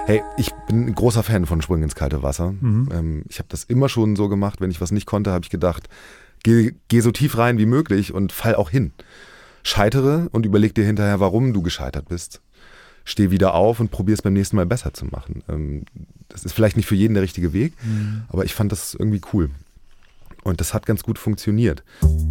Hey, ich bin ein großer Fan von Sprüngen ins kalte Wasser. Ich habe das immer schon so gemacht, wenn ich was nicht konnte, habe ich gedacht, geh so tief rein wie möglich und fall auch hin. Scheitere und überleg dir hinterher, warum du gescheitert bist. Steh wieder auf und probier es beim nächsten Mal besser zu machen. Das ist vielleicht nicht für jeden der richtige Weg, aber ich fand das irgendwie cool. Und das hat ganz gut funktioniert.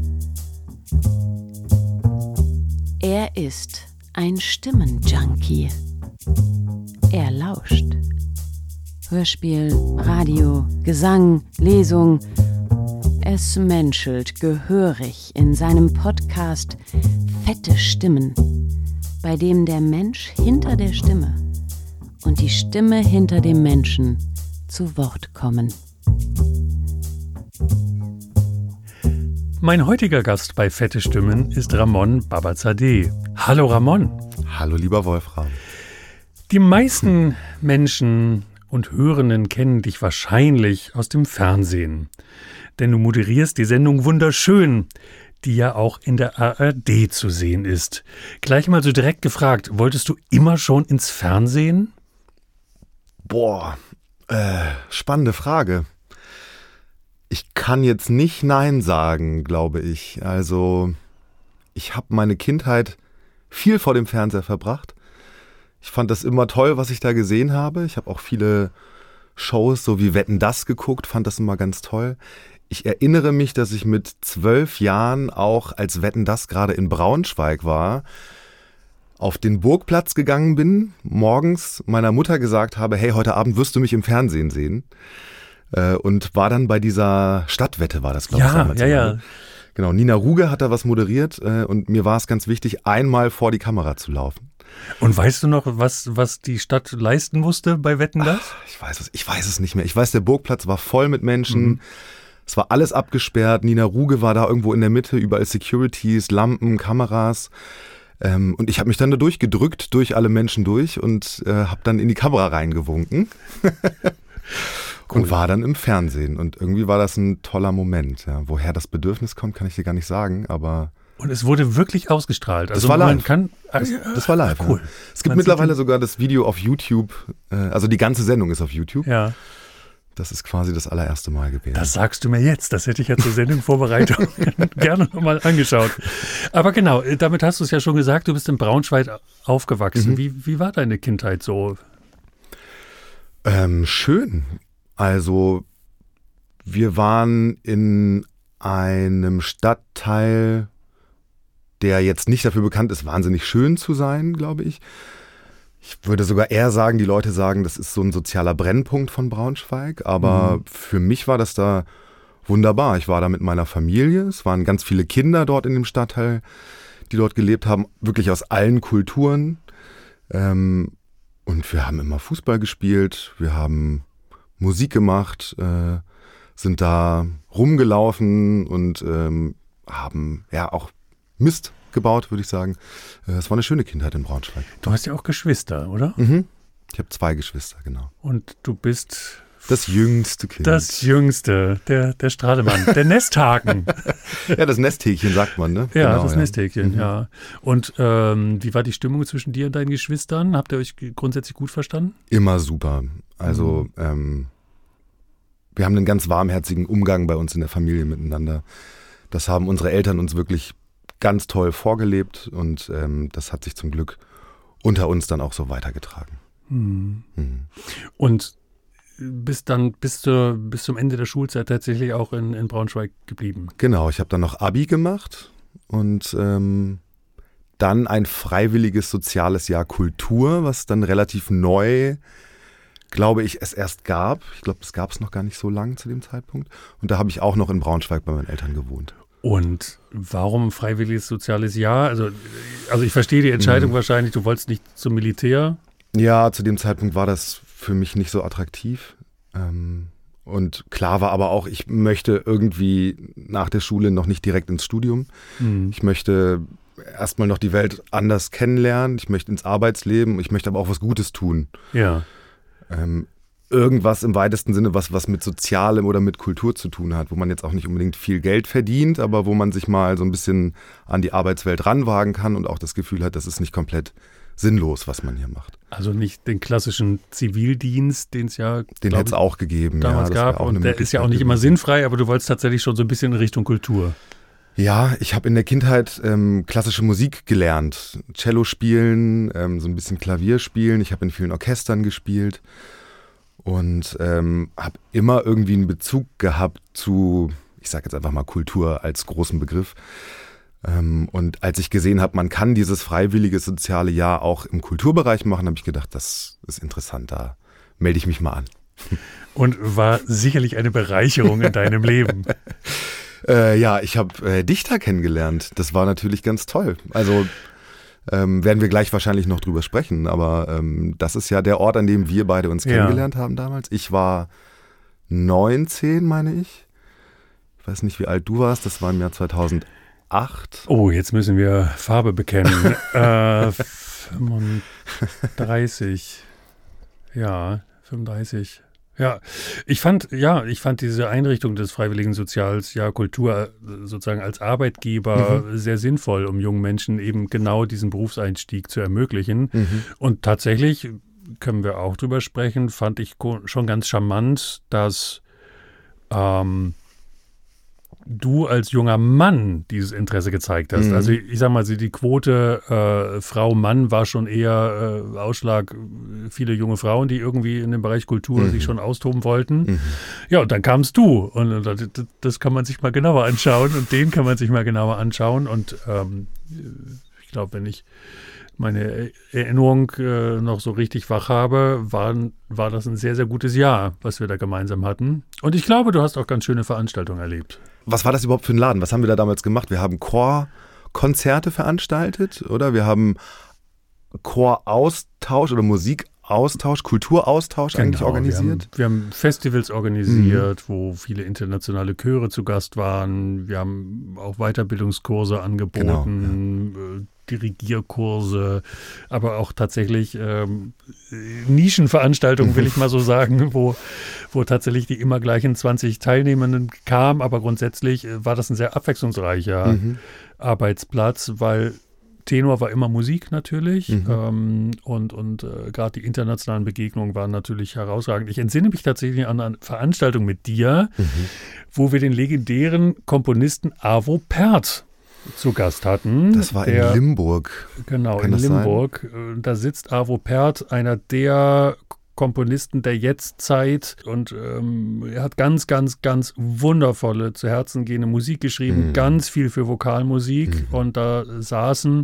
Er ist ein Stimmenjunkie. Er lauscht. Hörspiel, Radio, Gesang, Lesung. Es menschelt gehörig in seinem Podcast Fette Stimmen, bei dem der Mensch hinter der Stimme und die Stimme hinter dem Menschen zu Wort kommen. Mein heutiger Gast bei Fette Stimmen ist Ramon Babazadeh. Hallo Ramon. Hallo lieber Wolfram. Die meisten Menschen und Hörenden kennen dich wahrscheinlich aus dem Fernsehen. Denn du moderierst die Sendung Wunderschön, die ja auch in der ARD zu sehen ist. Gleich mal so direkt gefragt, wolltest du immer schon ins Fernsehen? Boah, spannende Frage. Ich kann jetzt nicht Nein sagen, glaube ich. Also, ich habe meine Kindheit viel vor dem Fernseher verbracht. Ich fand das immer toll, was ich da gesehen habe. Ich habe auch viele Shows, so wie Wetten, dass geguckt, fand das immer ganz toll. Ich erinnere mich, dass ich mit 12 Jahren auch, als Wetten, dass gerade in Braunschweig war, auf den Burgplatz gegangen bin, morgens meiner Mutter gesagt habe, hey, heute Abend wirst du mich im Fernsehen sehen. Und war dann bei dieser Stadtwette, war das, glaube ich, damals. Ja. Genau, Nina Ruge hat da was moderiert und mir war es ganz wichtig, einmal vor die Kamera zu laufen. Und weißt du noch, was die Stadt leisten musste bei Wetten, dass? Ich weiß es nicht mehr. Ich weiß, der Burgplatz war voll mit Menschen. Es war alles abgesperrt. Nina Ruge war da irgendwo in der Mitte, überall Securities, Lampen, Kameras. Und ich habe mich dann da durchgedrückt, durch alle Menschen durch und habe dann in die Kamera reingewunken. Cool. Und war dann im Fernsehen. Und irgendwie war das ein toller Moment. Ja. Woher das Bedürfnis kommt, kann ich dir gar nicht sagen, aber... Und es wurde wirklich ausgestrahlt. Also das war live. Das war live. Cool. Ja. Es gibt mittlerweile sogar das Video auf YouTube. Also die ganze Sendung ist auf YouTube. Ja. Das ist quasi das allererste Mal gewesen. Das sagst du mir jetzt. Das hätte ich ja zur Sendungsvorbereitung gerne nochmal angeschaut. Aber genau, damit hast du es ja schon gesagt, du bist in Braunschweig aufgewachsen. Wie war deine Kindheit so? Schön. Also wir waren in einem Stadtteil, der jetzt nicht dafür bekannt ist, wahnsinnig schön zu sein, glaube ich. Ich würde sogar eher sagen, die Leute sagen, das ist so ein sozialer Brennpunkt von Braunschweig. Aber für mich war das da wunderbar. Ich war da mit meiner Familie. Es waren ganz viele Kinder dort in dem Stadtteil, die dort gelebt haben, wirklich aus allen Kulturen. Und wir haben immer Fußball gespielt, wir haben Musik gemacht, sind da rumgelaufen und haben ja auch Mist gebaut, würde ich sagen. Es war eine schöne Kindheit in Braunschweig. Du hast ja auch Geschwister, oder? Ich habe 2 Geschwister, genau. Und du bist... Das jüngste Kind. Das jüngste, der Strahlemann, der Nesthaken. Ja, das Nesthäkchen sagt man, ne? Ja, genau, das Nesthäkchen, ja. Und wie war die Stimmung zwischen dir und deinen Geschwistern? Habt ihr euch grundsätzlich gut verstanden? Immer super. Also wir haben einen ganz warmherzigen Umgang bei uns in der Familie miteinander. Das haben unsere Eltern uns wirklich ganz toll vorgelebt und das hat sich zum Glück unter uns dann auch so weitergetragen. Und bist zum Ende der Schulzeit tatsächlich auch in Braunschweig geblieben? Genau, ich habe dann noch Abi gemacht und dann ein freiwilliges soziales Jahr Kultur, was dann relativ neu, glaube ich, es erst gab. Ich glaube, es gab es noch gar nicht so lange zu dem Zeitpunkt. Und da habe ich auch noch in Braunschweig bei meinen Eltern gewohnt. Und warum freiwilliges soziales Jahr? Also ich verstehe die Entscheidung wahrscheinlich, du wolltest nicht zum Militär. Ja, zu dem Zeitpunkt war das für mich nicht so attraktiv. Und klar war aber auch, ich möchte irgendwie nach der Schule noch nicht direkt ins Studium. Ich möchte erstmal noch die Welt anders kennenlernen. Ich möchte ins Arbeitsleben. Ich möchte aber auch was Gutes tun. Ja. Irgendwas im weitesten Sinne, was mit Sozialem oder mit Kultur zu tun hat, wo man jetzt auch nicht unbedingt viel Geld verdient, aber wo man sich mal so ein bisschen an die Arbeitswelt ranwagen kann und auch das Gefühl hat, das ist nicht komplett sinnlos, was man hier macht. Also nicht den klassischen Zivildienst, den es ja Den hätte es auch gegeben. damals gab. Und der ist ja auch nicht immer sinnfrei, aber du wolltest tatsächlich schon so ein bisschen in Richtung Kultur. Ja, ich habe in der Kindheit klassische Musik gelernt. Cello spielen, so ein bisschen Klavier spielen. Ich habe in vielen Orchestern gespielt und habe immer irgendwie einen Bezug gehabt zu, ich sage jetzt einfach mal Kultur als großen Begriff. Und als ich gesehen habe, man kann dieses freiwillige soziale Jahr auch im Kulturbereich machen, habe ich gedacht, das ist interessant, da melde ich mich mal an. Und war sicherlich eine Bereicherung in deinem Leben. Ja, ich habe Dichter kennengelernt. Das war natürlich ganz toll. Also werden wir gleich wahrscheinlich noch drüber sprechen, aber das ist ja der Ort, an dem wir beide uns kennengelernt haben damals. Ich war 19, meine ich. Ich weiß nicht, wie alt du warst. Das war im Jahr 2008. Oh, jetzt müssen wir Farbe bekennen. 35. Ja, 35. Ja, ich fand diese Einrichtung des Freiwilligen Sozialjahr Kultur sozusagen als Arbeitgeber sehr sinnvoll, um jungen Menschen eben genau diesen Berufseinstieg zu ermöglichen. Und tatsächlich können wir auch drüber sprechen, fand ich schon ganz charmant, dass du als junger Mann dieses Interesse gezeigt hast. Also ich sag mal, die Quote Frau-Mann war schon eher Ausschlag viele junge Frauen, die irgendwie in dem Bereich Kultur sich schon austoben wollten. Ja, und dann kamst du und das kann man sich mal genauer anschauen und den kann man sich mal genauer anschauen und ich glaube, wenn ich meine Erinnerung noch so richtig wach habe, war das ein sehr, sehr gutes Jahr, was wir da gemeinsam hatten. Und ich glaube, du hast auch ganz schöne Veranstaltungen erlebt. Was war das überhaupt für ein Laden? Was haben wir da damals gemacht? Wir haben Chorkonzerte veranstaltet, oder? Wir haben Choraustausch oder Musikaustausch, Kulturaustausch eigentlich organisiert. Wir haben Festivals organisiert, wo viele internationale Chöre zu Gast waren. Wir haben auch Weiterbildungskurse angeboten, Dirigierkurse, aber auch tatsächlich Nischenveranstaltungen, will ich mal so sagen, wo tatsächlich die immer gleichen 20 Teilnehmenden kamen, aber grundsätzlich war das ein sehr abwechslungsreicher Arbeitsplatz, weil Tenor war immer Musik natürlich und gerade die internationalen Begegnungen waren natürlich herausragend. Ich entsinne mich tatsächlich an eine Veranstaltung mit dir, wo wir den legendären Komponisten Arvo Pärt zu Gast hatten. Das war in Limburg. Genau, in Limburg. Da sitzt Arvo Pärt, einer der Komponisten der Jetztzeit und er hat ganz, ganz, ganz wundervolle, zu Herzen gehende Musik geschrieben, ganz viel für Vokalmusik und da saßen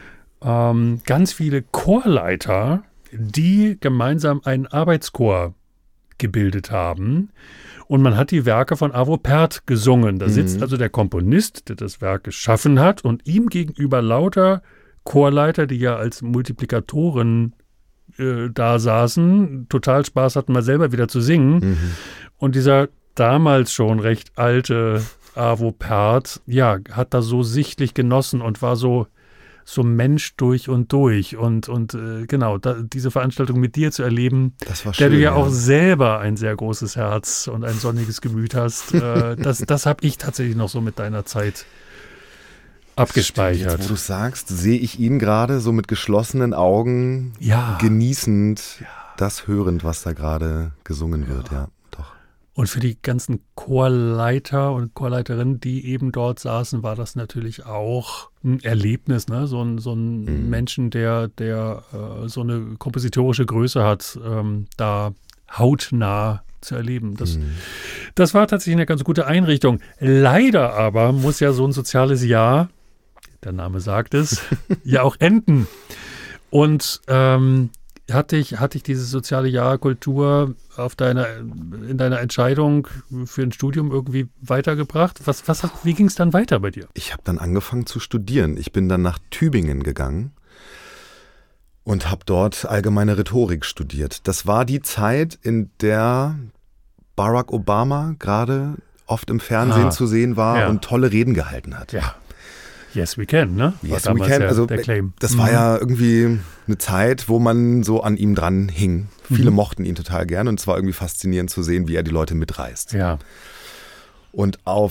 ganz viele Chorleiter, die gemeinsam einen Arbeitschor gebildet haben. Und man hat die Werke von Arvo Pärt gesungen. Da sitzt also der Komponist, der das Werk geschaffen hat, und ihm gegenüber lauter Chorleiter, die ja als Multiplikatoren da saßen, total Spaß hatten, mal selber wieder zu singen. Und dieser damals schon recht alte Arvo Pärt, ja, hat da so sichtlich genossen und war so Mensch durch und durch. Und genau, diese Veranstaltung mit dir zu erleben, das war der schön, du ja auch selber ein sehr großes Herz und ein sonniges Gemüt hast, das habe ich tatsächlich noch so mit deiner Zeit abgespeichert. Jetzt, wo du sagst, sehe ich ihn gerade so mit geschlossenen Augen, genießend, das hörend, was da gerade gesungen wird, ja. Und für die ganzen Chorleiter und Chorleiterinnen, die eben dort saßen, war das natürlich auch ein Erlebnis, ne? So ein Menschen, der so eine kompositorische Größe hat, da hautnah zu erleben. Das war tatsächlich eine ganz gute Einrichtung. Leider aber muss ja so ein soziales Jahr, der Name sagt es, ja auch enden. Und Hat dich dieses soziale Jahr Kultur in deiner Entscheidung für ein Studium irgendwie weitergebracht? Wie ging es dann weiter bei dir? Ich habe dann angefangen zu studieren. Ich bin dann nach Tübingen gegangen und habe dort allgemeine Rhetorik studiert. Das war die Zeit, in der Barack Obama gerade oft im Fernsehen zu sehen war und tolle Reden gehalten hat. Ja. Yes, we can, ne? Yes, we can. Also der Claim. Das war ja irgendwie eine Zeit, wo man so an ihm dran hing. Viele mochten ihn total gern und es war irgendwie faszinierend zu sehen, wie er die Leute mitreißt. Ja. Und auf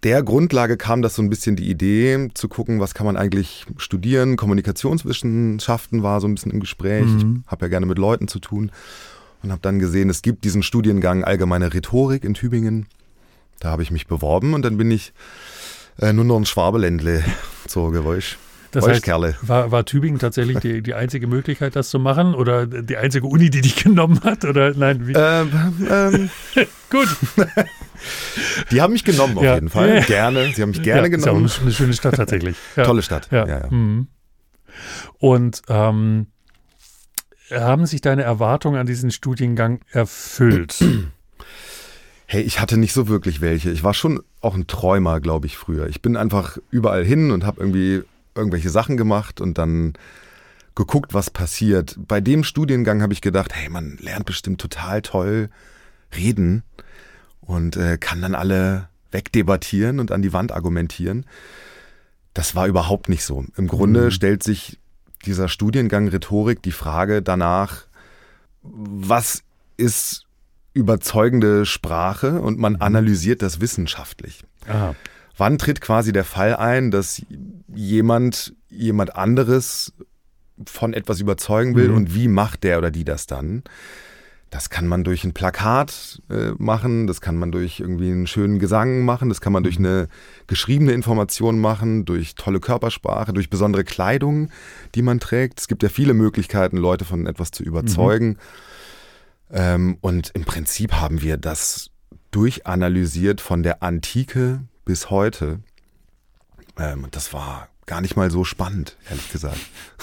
der Grundlage kam das so ein bisschen die Idee, zu gucken, was kann man eigentlich studieren. Kommunikationswissenschaften war so ein bisschen im Gespräch. Ich habe ja gerne mit Leuten zu tun und habe dann gesehen, es gibt diesen Studiengang Allgemeine Rhetorik in Tübingen. Da habe ich mich beworben und dann bin ich nur noch ein Schwabeländle so Geräusch. Das heißt, war Tübingen tatsächlich die einzige Möglichkeit, das zu machen? Oder die einzige Uni, die dich genommen hat? Oder nein? Gut. Die haben mich genommen auf jeden Fall. Gerne. Sie haben mich gerne genommen. Ist auch eine schöne Stadt tatsächlich. Ja. Tolle Stadt. Ja. Mhm. Und haben sich deine Erwartungen an diesen Studiengang erfüllt? Hey, ich hatte nicht so wirklich welche. Ich war schon auch ein Träumer, glaube ich, früher. Ich bin einfach überall hin und habe irgendwie irgendwelche Sachen gemacht und dann geguckt, was passiert. Bei dem Studiengang habe ich gedacht, hey, man lernt bestimmt total toll reden und kann dann alle wegdebattieren und an die Wand argumentieren. Das war überhaupt nicht so. Im Grunde stellt sich dieser Studiengang Rhetorik die Frage danach, was ist überzeugende Sprache, und man analysiert das wissenschaftlich. Aha. Wann tritt quasi der Fall ein, dass jemand anderes von etwas überzeugen will und wie macht der oder die das dann? Das kann man durch ein Plakat machen, das kann man durch irgendwie einen schönen Gesang machen, das kann man durch eine geschriebene Information machen, durch tolle Körpersprache, durch besondere Kleidung, die man trägt. Es gibt ja viele Möglichkeiten, Leute von etwas zu überzeugen. Und im Prinzip haben wir das durchanalysiert von der Antike bis heute. Das war gar nicht mal so spannend, ehrlich gesagt.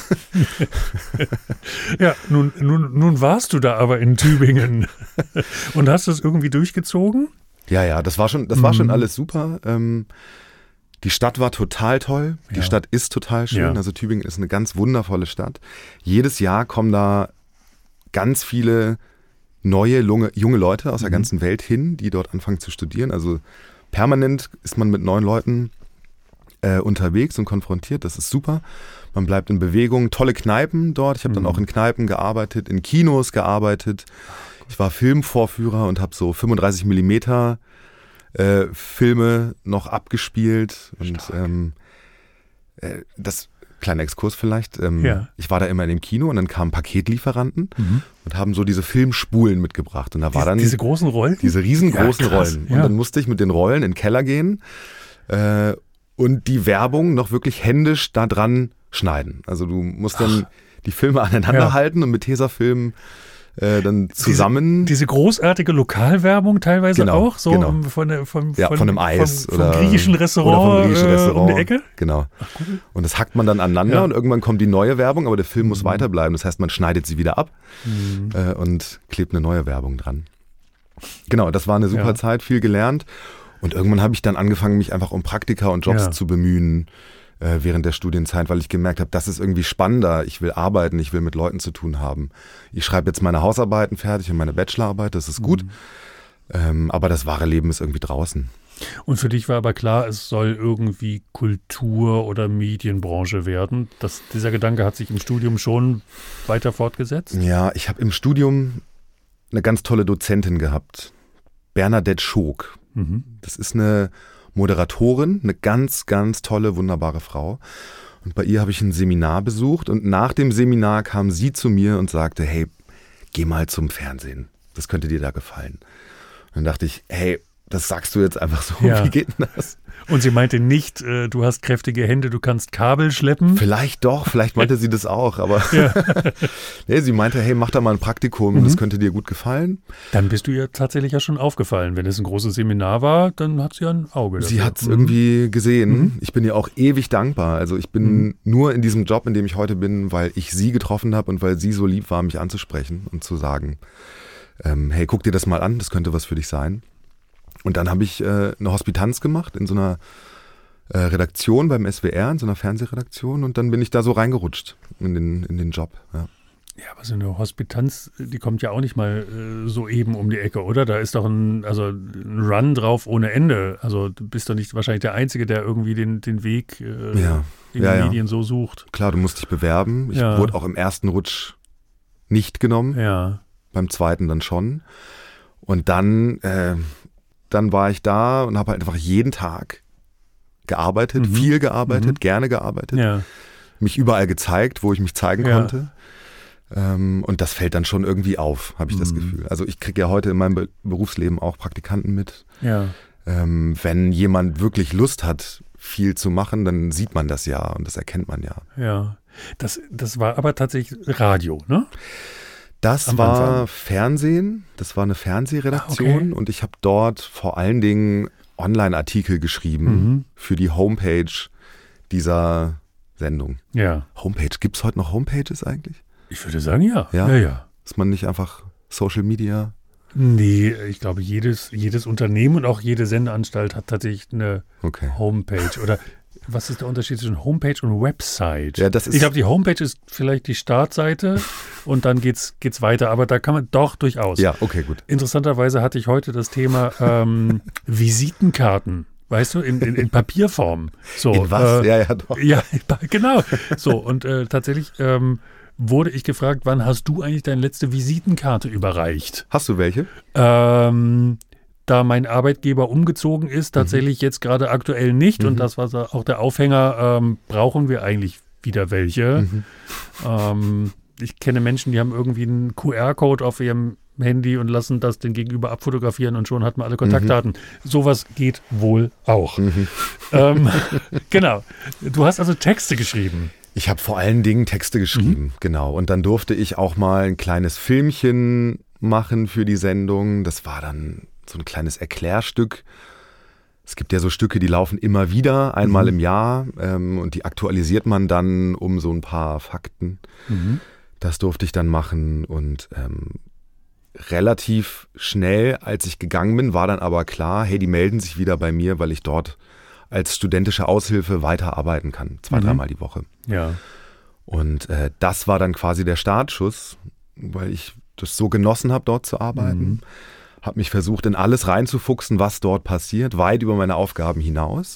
Ja, nun warst du da aber in Tübingen und hast das irgendwie durchgezogen? Ja, das war schon alles super. Die Stadt war total toll. Die Stadt ist total schön. Ja. Also Tübingen ist eine ganz wundervolle Stadt. Jedes Jahr kommen da ganz viele neue, junge Leute aus der ganzen Welt hin, die dort anfangen zu studieren. Also permanent ist man mit neuen Leuten unterwegs und konfrontiert. Das ist super. Man bleibt in Bewegung. Tolle Kneipen dort. Ich habe dann auch in Kneipen gearbeitet, in Kinos gearbeitet. Ich war Filmvorführer und habe so 35 Millimeter Filme noch abgespielt. Und das kleiner Exkurs vielleicht. Ich war da immer in dem Kino und dann kamen Paketlieferanten und haben so diese Filmspulen mitgebracht. Und da war dann diese großen Rollen? Diese riesengroßen Rollen. Und dann musste ich mit den Rollen in den Keller gehen und die Werbung noch wirklich händisch da dran schneiden. Also du musst dann die Filme aneinander halten und mit Tesafilm dann zusammen. Diese großartige Lokalwerbung teilweise auch, so von einem Eis vom griechischen Restaurant, um die Ecke? Genau. Ach, cool. Und das hackt man dann aneinander und irgendwann kommt die neue Werbung, aber der Film muss weiterbleiben. Das heißt, man schneidet sie wieder ab und klebt eine neue Werbung dran. Genau, das war eine super Zeit, viel gelernt. Und irgendwann habe ich dann angefangen, mich einfach um Praktika und Jobs zu bemühen während der Studienzeit, weil ich gemerkt habe, das ist irgendwie spannender. Ich will arbeiten, ich will mit Leuten zu tun haben. Ich schreibe jetzt meine Hausarbeiten fertig und meine Bachelorarbeit, das ist gut. Aber das wahre Leben ist irgendwie draußen. Und für dich war aber klar, es soll irgendwie Kultur- oder Medienbranche werden. Dieser Gedanke hat sich im Studium schon weiter fortgesetzt? Ja, ich habe im Studium eine ganz tolle Dozentin gehabt, Bernadette Schoog. Das ist eine Moderatorin, eine ganz, ganz tolle, wunderbare Frau. Und bei ihr habe ich ein Seminar besucht und nach dem Seminar kam sie zu mir und sagte, hey, geh mal zum Fernsehen, das könnte dir da gefallen. Und dann dachte ich, hey, das sagst du jetzt einfach so, wie geht denn das? Und sie meinte nicht, du hast kräftige Hände, du kannst Kabel schleppen? Vielleicht doch, vielleicht meinte sie das auch, aber nee, sie meinte, hey, mach da mal ein Praktikum, das könnte dir gut gefallen. Dann bist du ihr tatsächlich ja schon aufgefallen. Wenn es ein großes Seminar war, dann hat sie ja ein Auge dafür. Sie hat es irgendwie gesehen. Ich bin ihr auch ewig dankbar. Also ich bin nur in diesem Job, in dem ich heute bin, weil ich sie getroffen habe und weil sie so lieb war, mich anzusprechen und zu sagen, hey, guck dir das mal an, das könnte was für dich sein. Und dann habe ich eine Hospitanz gemacht in so einer Redaktion beim SWR, in so einer Fernsehredaktion. Und dann bin ich da so reingerutscht in den Job. Ja, aber so eine Hospitanz, die kommt ja auch nicht mal so eben um die Ecke, oder? Da ist doch ein Run drauf ohne Ende. Also du bist doch nicht wahrscheinlich der Einzige, der irgendwie den Weg in den Medien so sucht. Klar, du musst dich bewerben. Ich wurde auch im ersten Rutsch nicht genommen. Ja. Beim zweiten dann schon. Und dann war ich da und habe halt einfach jeden Tag gearbeitet, viel gearbeitet, gerne gearbeitet. Ja. Mich überall gezeigt, wo ich mich zeigen konnte. Und das fällt dann schon irgendwie auf, habe ich das Gefühl. Also ich kriege ja heute in meinem Berufsleben auch Praktikanten mit. Ja. Wenn jemand wirklich Lust hat, viel zu machen, dann sieht man das ja und das erkennt man ja. Ja. Das war aber tatsächlich Radio, ne? Das war Fernsehen, das war eine Fernsehredaktion und ich habe dort vor allen Dingen Online-Artikel geschrieben für die Homepage dieser Sendung. Ja. Homepage, gibt es heute noch Homepages eigentlich? Ich würde sagen, ja. Ja. Ist man nicht einfach Social Media? Nee, ich glaube, jedes Unternehmen und auch jede Sendeanstalt hat tatsächlich eine Homepage. Oder was ist der Unterschied zwischen Homepage und Website? Ja, das ist, ich glaube, die Homepage ist vielleicht die Startseite und dann geht's weiter. Aber da kann man doch durchaus. Ja, okay, gut. Interessanterweise hatte ich heute das Thema Visitenkarten. Weißt du, in Papierform. So, in was? Ja, doch. Ja, genau. So, und tatsächlich wurde ich gefragt, wann hast du eigentlich deine letzte Visitenkarte überreicht? Hast du welche? Da mein Arbeitgeber umgezogen ist, tatsächlich jetzt gerade aktuell nicht. Und das war auch der Aufhänger, brauchen wir eigentlich wieder welche. Ich kenne Menschen, die haben irgendwie einen QR-Code auf ihrem Handy und lassen das den Gegenüber abfotografieren und schon hat man alle Kontaktdaten. Sowas geht wohl auch. Genau. Du hast also Texte geschrieben. Ich habe vor allen Dingen Texte geschrieben, genau. Und dann durfte ich auch mal ein kleines Filmchen machen für die Sendung. Das war dann so ein kleines Erklärstück. Es gibt ja so Stücke, die laufen immer wieder, einmal im Jahr. Und die aktualisiert man dann um so ein paar Fakten. Das durfte ich dann machen. Und relativ schnell, als ich gegangen bin, war dann aber klar, hey, die melden sich wieder bei mir, weil ich dort als studentische Aushilfe weiterarbeiten kann. 2-3 Mal die Woche. Ja. Und das war dann quasi der Startschuss, weil ich das so genossen habe, dort zu arbeiten. Habe mich versucht, in alles reinzufuchsen, was dort passiert, weit über meine Aufgaben hinaus.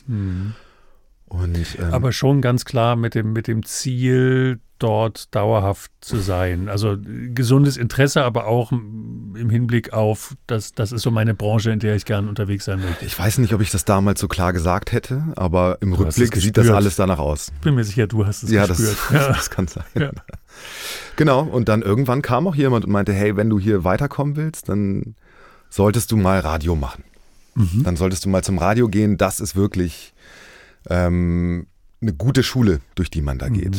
Und, aber schon ganz klar mit dem Ziel, dort dauerhaft zu sein. Also gesundes Interesse, aber auch im Hinblick auf, das ist so meine Branche, in der ich gern unterwegs sein möchte. Ich weiß nicht, ob ich das damals so klar gesagt hätte, aber im Rückblick sieht das alles danach aus. Bin mir sicher, du hast es gespürt. Das kann sein. Ja. Genau, und dann irgendwann kam auch jemand und meinte, hey, wenn du hier weiterkommen willst, dann solltest du mal Radio machen. Dann solltest du mal zum Radio gehen. Das ist wirklich eine gute Schule, durch die man da geht.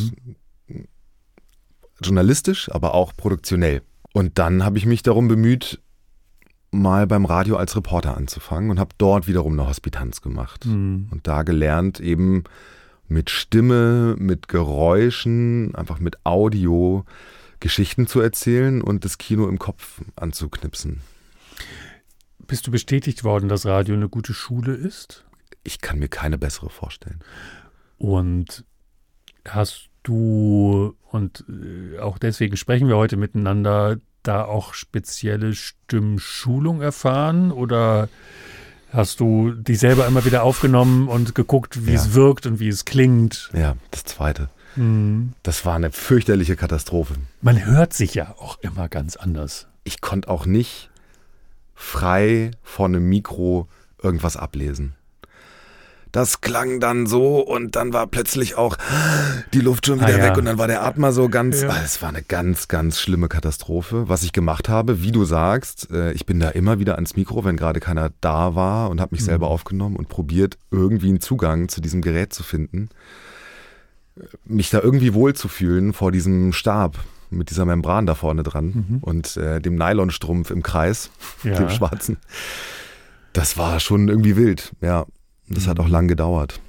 Journalistisch, aber auch produktionell. Und dann habe ich mich darum bemüht, mal beim Radio als Reporter anzufangen und habe dort wiederum eine Hospitanz gemacht. Und da gelernt, eben mit Stimme, mit Geräuschen, einfach mit Audio Geschichten zu erzählen und das Kino im Kopf anzuknipsen. Bist du bestätigt worden, dass Radio eine gute Schule ist? Ich kann mir keine bessere vorstellen. Und hast du, und auch deswegen sprechen wir heute miteinander, da auch spezielle Stimmschulung erfahren? Oder hast du dich selber immer wieder aufgenommen und geguckt, wie es wirkt und wie es klingt? Ja, das Zweite. Das war eine fürchterliche Katastrophe. Man hört sich ja auch immer ganz anders. Ich konnte auch nicht frei vor einem Mikro irgendwas ablesen. Das klang dann so und dann war plötzlich auch die Luft schon wieder weg und dann war der Atmer so ganz, es war eine ganz, ganz schlimme Katastrophe. Was ich gemacht habe, wie du sagst, ich bin da immer wieder ans Mikro, wenn gerade keiner da war und habe mich selber aufgenommen und probiert, irgendwie einen Zugang zu diesem Gerät zu finden, mich da irgendwie wohlzufühlen vor diesem Stab mit dieser Membran da vorne dran und dem Nylonstrumpf im Kreis, dem schwarzen. Das war schon irgendwie wild, ja. Das hat auch lang gedauert.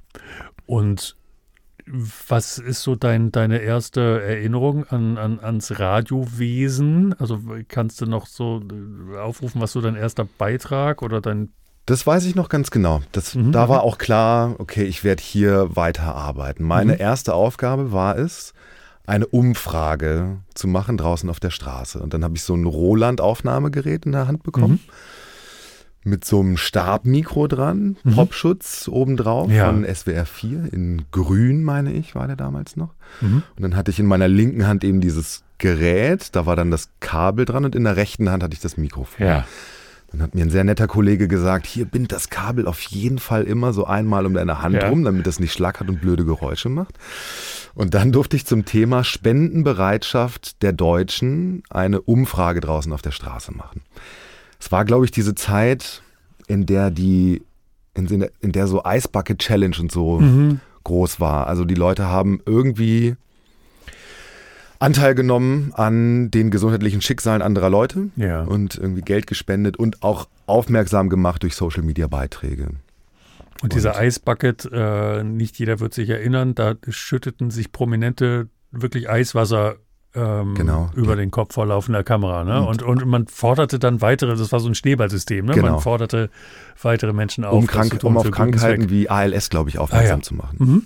Und was ist so deine erste Erinnerung ans Radiowesen? Also kannst du noch so aufrufen, was so dein erster Beitrag oder dein... Das weiß ich noch ganz genau. Da war auch klar, okay, ich werde hier weiterarbeiten. Meine erste Aufgabe war es, eine Umfrage zu machen draußen auf der Straße. Und dann habe ich so ein Roland-Aufnahmegerät in der Hand bekommen. Mit so einem Stabmikro dran, Popschutz obendrauf von SWR 4 in grün, meine ich, war der damals noch. Und dann hatte ich in meiner linken Hand eben dieses Gerät, da war dann das Kabel dran und in der rechten Hand hatte ich das Mikrofon. Dann hat mir ein sehr netter Kollege gesagt, hier bind das Kabel auf jeden Fall immer so einmal um deine Hand rum, damit das nicht schlackert und blöde Geräusche macht. Und dann durfte ich zum Thema Spendenbereitschaft der Deutschen eine Umfrage draußen auf der Straße machen. Es war, glaube ich, diese Zeit, in der so Ice Bucket Challenge und so groß war. Also die Leute haben irgendwie Anteil genommen an den gesundheitlichen Schicksalen anderer Leute und irgendwie Geld gespendet und auch aufmerksam gemacht durch Social-Media-Beiträge. Und dieser Ice Bucket, nicht jeder wird sich erinnern, da schütteten sich Prominente wirklich Eiswasser über den Kopf vor laufender Kamera. Ne? Und man forderte dann weitere, das war so ein Schneeballsystem, ne? Man forderte weitere Menschen auf. Um auf Krankheiten wie ALS, glaube ich, aufmerksam zu machen.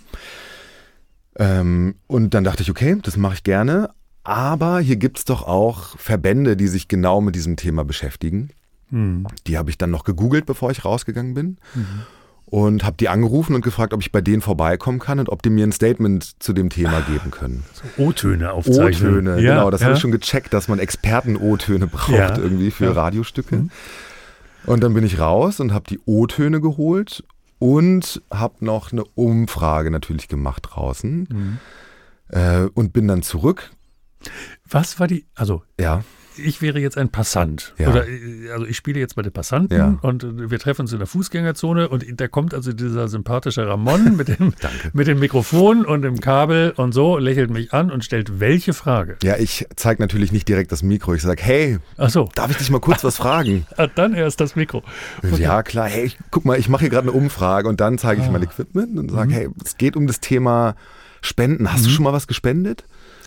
Und dann dachte ich, okay, das mache ich gerne, aber hier gibt es doch auch Verbände, die sich genau mit diesem Thema beschäftigen. Die habe ich dann noch gegoogelt, bevor ich rausgegangen bin und habe die angerufen und gefragt, ob ich bei denen vorbeikommen kann und ob die mir ein Statement zu dem Thema geben können. So O-Töne aufzeichnen. O-Töne, genau, das habe ich schon gecheckt, dass man Experten-O-Töne braucht irgendwie für Radiostücke. Und dann bin ich raus und habe die O-Töne geholt. Und habe noch eine Umfrage natürlich gemacht draußen und bin dann zurück. Was war ja. Ich wäre jetzt ein Passant. Ja. Oder also ich spiele jetzt bei den Passanten und wir treffen uns in der Fußgängerzone und da kommt also dieser sympathische Ramon mit dem Mikrofon und dem Kabel und so, lächelt mich an und stellt welche Frage? Ja, ich zeige natürlich nicht direkt das Mikro. Ich sage, hey, darf ich dich mal kurz was fragen? Dann erst das Mikro. Okay. Ja, klar. Hey, guck mal, ich mache hier gerade eine Umfrage und dann zeige ich mein Equipment und sage, hey, es geht um das Thema Spenden. Hast du schon mal was gespendet?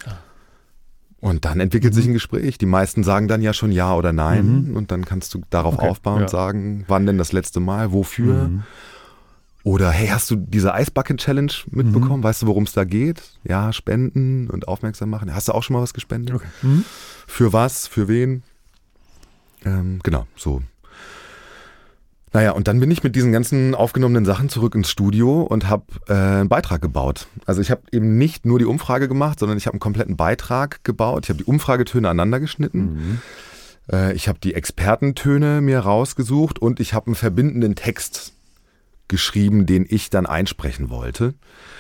Und dann entwickelt sich ein Gespräch. Die meisten sagen dann ja schon ja oder nein. Und dann kannst du darauf aufbauen und sagen, wann denn das letzte Mal, wofür. Oder hey, hast du diese Ice Bucket Challenge mitbekommen? Weißt du, worum es da geht? Ja, spenden und aufmerksam machen. Hast du auch schon mal was gespendet? Okay. Für was? Für wen? Genau, so. Naja, und dann bin ich mit diesen ganzen aufgenommenen Sachen zurück ins Studio und habe einen Beitrag gebaut. Also ich habe eben nicht nur die Umfrage gemacht, sondern ich habe einen kompletten Beitrag gebaut. Ich habe die Umfragetöne aneinander geschnitten. Ich habe die Expertentöne mir rausgesucht und ich habe einen verbindenden Text geschrieben, den ich dann einsprechen wollte.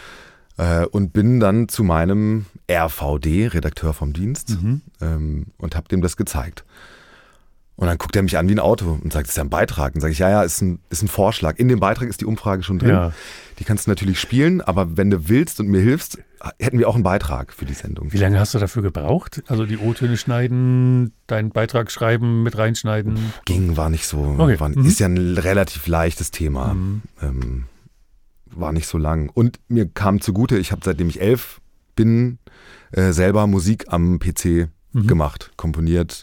Und bin dann zu meinem RVD, Redakteur vom Dienst, und habe dem das gezeigt. Und dann guckt er mich an wie ein Auto und sagt, das ist ja ein Beitrag. Und sage ich, ja, ist ein Vorschlag. In dem Beitrag ist die Umfrage schon drin. Ja. Die kannst du natürlich spielen, aber wenn du willst und mir hilfst, hätten wir auch einen Beitrag für die Sendung. Wie lange hast du dafür gebraucht? Also die O-Töne schneiden, deinen Beitrag schreiben, mit reinschneiden? War nicht so. Ist ja ein relativ leichtes Thema. War nicht so lang. Und mir kam zugute, ich habe seitdem ich 11 bin, selber Musik am PC gemacht, komponiert,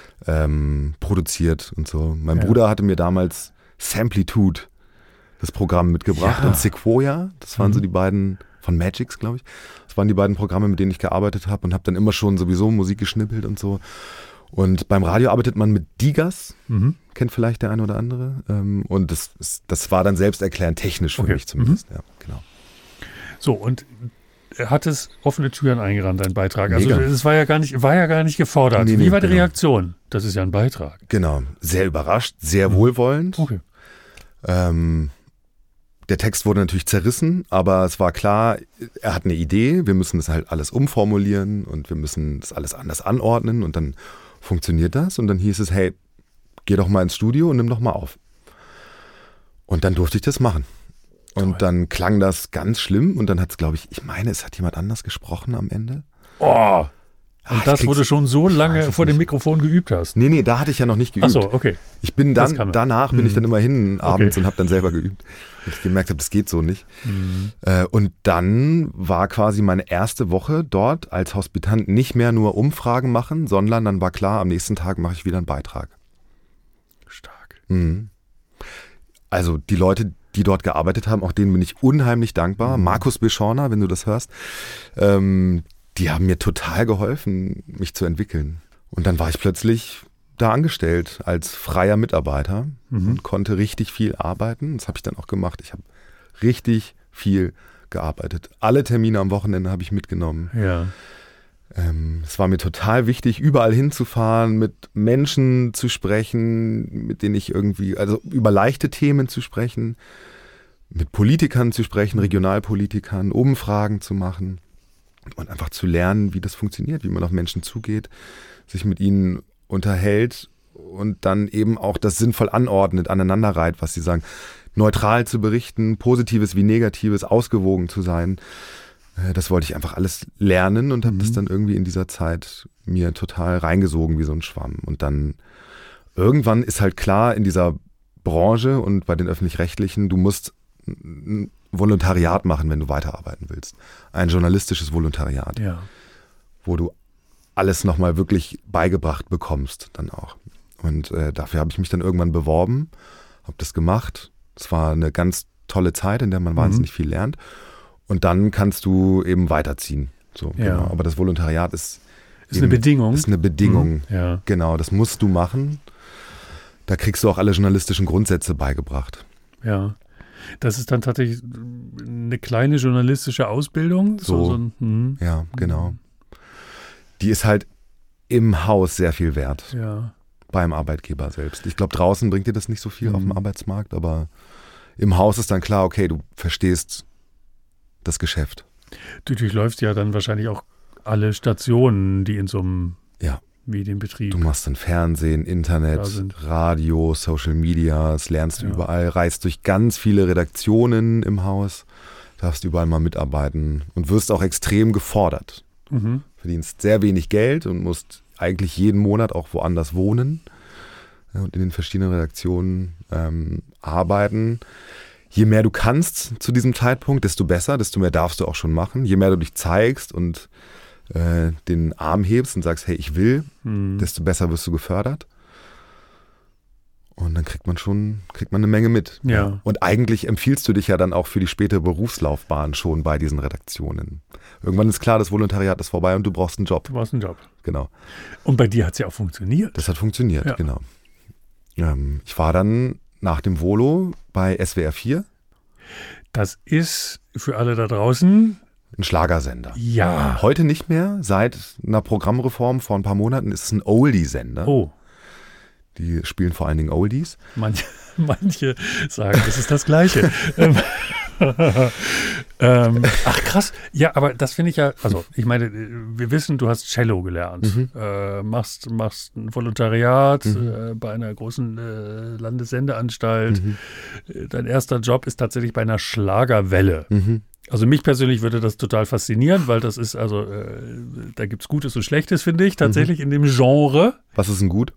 produziert und so. Mein Bruder hatte mir damals Samplitude, das Programm, mitgebracht und Sequoia, das waren so die beiden, von Magix, glaube ich. Das waren die beiden Programme, mit denen ich gearbeitet habe und habe dann immer schon sowieso Musik geschnippelt und so. Und beim Radio arbeitet man mit Digas, kennt vielleicht der eine oder andere. Und das war dann selbsterklärend technisch für mich zumindest. Ja, genau. So, und hat es offene Türen eingerannt, dein Beitrag? Also es war ja gar nicht gefordert. Wie war die Reaktion? Das ist ja ein Beitrag. Genau, sehr überrascht, sehr wohlwollend. Okay. Der Text wurde natürlich zerrissen, aber es war klar, er hat eine Idee, wir müssen das halt alles umformulieren und wir müssen das alles anders anordnen und dann funktioniert das. Und dann hieß es, hey, geh doch mal ins Studio und nimm doch mal auf. Und dann durfte ich das machen. Und dann klang das ganz schlimm und dann hat es, glaube ich, es hat jemand anders gesprochen am Ende. Oh! Und das, wo du schon so lange vor dem Mikrofon geübt hast? Nee, da hatte ich ja noch nicht geübt. Ach so, okay. Ich bin dann, danach bin ich dann immer hin abends und habe dann selber geübt. Weil ich gemerkt habe, das geht so nicht. Und dann war quasi meine erste Woche dort als Hospitant nicht mehr nur Umfragen machen, sondern dann war klar, am nächsten Tag mache ich wieder einen Beitrag. Stark. Also die Leute, die dort gearbeitet haben, auch denen bin ich unheimlich dankbar. Markus Beschorner, wenn du das hörst, die haben mir total geholfen, mich zu entwickeln. Und dann war ich plötzlich da angestellt als freier Mitarbeiter und konnte richtig viel arbeiten. Das habe ich dann auch gemacht. Ich habe richtig viel gearbeitet. Alle Termine am Wochenende habe ich mitgenommen. Ja. Es war mir total wichtig, überall hinzufahren, mit Menschen zu sprechen, mit denen ich also über leichte Themen zu sprechen, mit Politikern zu sprechen, Regionalpolitikern, Umfragen zu machen und einfach zu lernen, wie das funktioniert, wie man auf Menschen zugeht, sich mit ihnen unterhält und dann eben auch das sinnvoll anordnet, aneinanderreiht, was sie sagen, neutral zu berichten, Positives wie Negatives, ausgewogen zu sein. Das wollte ich einfach alles lernen und habe das dann irgendwie in dieser Zeit mir total reingesogen wie so ein Schwamm. Und dann irgendwann ist halt klar in dieser Branche und bei den Öffentlich-Rechtlichen, du musst ein Volontariat machen, wenn du weiterarbeiten willst. Ein journalistisches Volontariat, wo du alles nochmal wirklich beigebracht bekommst dann auch. Und dafür habe ich mich dann irgendwann beworben, habe das gemacht. Es war eine ganz tolle Zeit, in der man wahnsinnig viel lernt. Und dann kannst du eben weiterziehen. So, genau. Aber das Volontariat ist eine Bedingung. Ist eine Bedingung. Genau, das musst du machen. Da kriegst du auch alle journalistischen Grundsätze beigebracht. Ja. Das ist dann tatsächlich eine kleine journalistische Ausbildung. Ja, genau. Die ist halt im Haus sehr viel wert. Ja. Beim Arbeitgeber selbst. Ich glaube, draußen bringt dir das nicht so viel auf dem Arbeitsmarkt, aber im Haus ist dann klar, okay, du verstehst das Geschäft. Du durchläufst ja dann wahrscheinlich auch alle Stationen, die in so einem Medienbetrieb. Du machst dann Fernsehen, Internet, Radio, Social Media, das lernst du überall, reist durch ganz viele Redaktionen im Haus, darfst überall mal mitarbeiten und wirst auch extrem gefordert. Verdienst sehr wenig Geld und musst eigentlich jeden Monat auch woanders wohnen und in den verschiedenen Redaktionen arbeiten. Je mehr du kannst zu diesem Zeitpunkt, desto besser, desto mehr darfst du auch schon machen. Je mehr du dich zeigst und den Arm hebst und sagst, hey, ich will, desto besser wirst du gefördert. Und dann kriegt man eine Menge mit. Ja. Und eigentlich empfiehlst du dich ja dann auch für die spätere Berufslaufbahn schon bei diesen Redaktionen. Irgendwann ist klar, das Volontariat ist vorbei und du brauchst einen Job. Du brauchst einen Job. Genau. Und bei dir hat es ja auch funktioniert. Das hat funktioniert, genau. Ich war dann nach dem Volo bei SWR 4. Das ist für alle da draußen ein Schlagersender. Ja. Heute nicht mehr. Seit einer Programmreform vor ein paar Monaten ist es ein Oldie-Sender. Oh. Die spielen vor allen Dingen Oldies. Manche sagen, das ist das Gleiche. Ach krass. Ja, aber das finde ich ja, also ich meine, wir wissen, du hast Cello gelernt, machst ein Volontariat bei einer großen Landessendeanstalt. Dein erster Job ist tatsächlich bei einer Schlagerwelle. Also mich persönlich würde das total faszinieren, weil das ist, also da gibt es Gutes und Schlechtes, finde ich, tatsächlich in dem Genre. Was ist denn gut?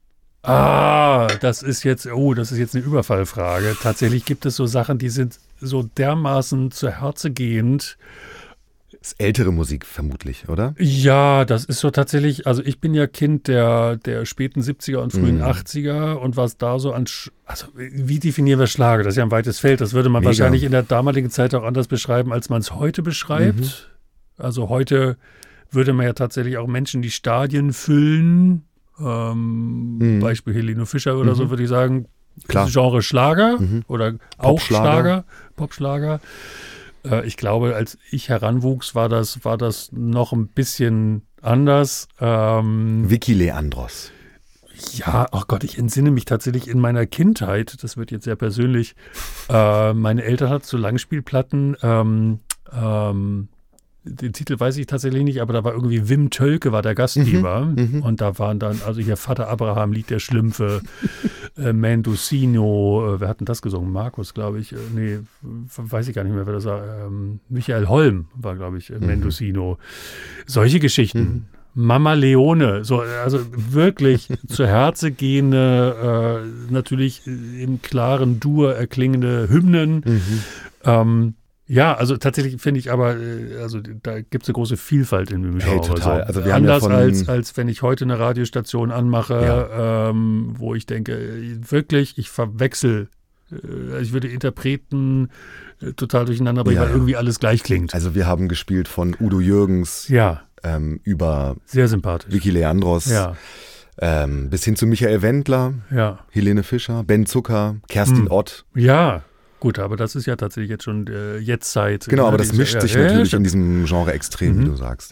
Das ist jetzt eine Überfallfrage. Tatsächlich gibt es so Sachen, die sind so dermaßen zu Herze gehend. Das ist ältere Musik vermutlich, oder? Ja, das ist so tatsächlich, also ich bin ja Kind der späten 70er und frühen 80er und was da so also wie definieren wir Schlager? Das ist ja ein weites Feld. Das würde man wahrscheinlich in der damaligen Zeit auch anders beschreiben, als man es heute beschreibt. Also heute würde man ja tatsächlich auch Menschen die Stadien füllen. Beispiel Helene Fischer oder so, würde ich sagen. Klar. Genre Schlager oder auch Schlager, Popschlager. Ich glaube, als ich heranwuchs, war das noch ein bisschen anders. Vicky Leandros. Ja, oh Gott, ich entsinne mich tatsächlich in meiner Kindheit, das wird jetzt sehr persönlich, meine Eltern hatten so Langspielplatten, den Titel weiß ich tatsächlich nicht, aber da war irgendwie Wim Tölke war der Gastgeber und da waren dann, also hier Vater Abraham, Lied der Schlümpfe, Mendocino, wer hat denn das gesungen? Markus, glaube ich, nee, weiß ich gar nicht mehr, wer das war, Michael Holm war, glaube ich, Mendocino. Solche Geschichten. Mama Leone, so, also wirklich zu Herze gehende, natürlich im klaren Dur erklingende Hymnen. Ja, also tatsächlich finde ich aber, also da gibt es eine große Vielfalt in dem Genre. Hey, total. Also wir anders haben ja als wenn ich heute eine Radiostation anmache, wo ich denke, wirklich, ich verwechsel, ich würde Interpreten total durcheinander bringen, weil irgendwie alles gleich klingt. Also wir haben gespielt von Udo Jürgens über sehr sympathisch. Vicky Leandros, bis hin zu Michael Wendler, Helene Fischer, Ben Zucker, Kerstin Ott. Ja, gut, aber das ist ja tatsächlich jetzt schon Jetztzeit. Genau, aber das mischt sich natürlich in diesem Genre extrem, wie du sagst, ja.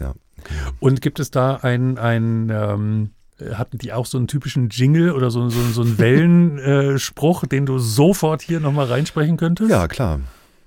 Und gibt es da hatten die auch so einen typischen Jingle oder so einen Wellenspruch, den du sofort hier nochmal reinsprechen könntest? Ja, klar.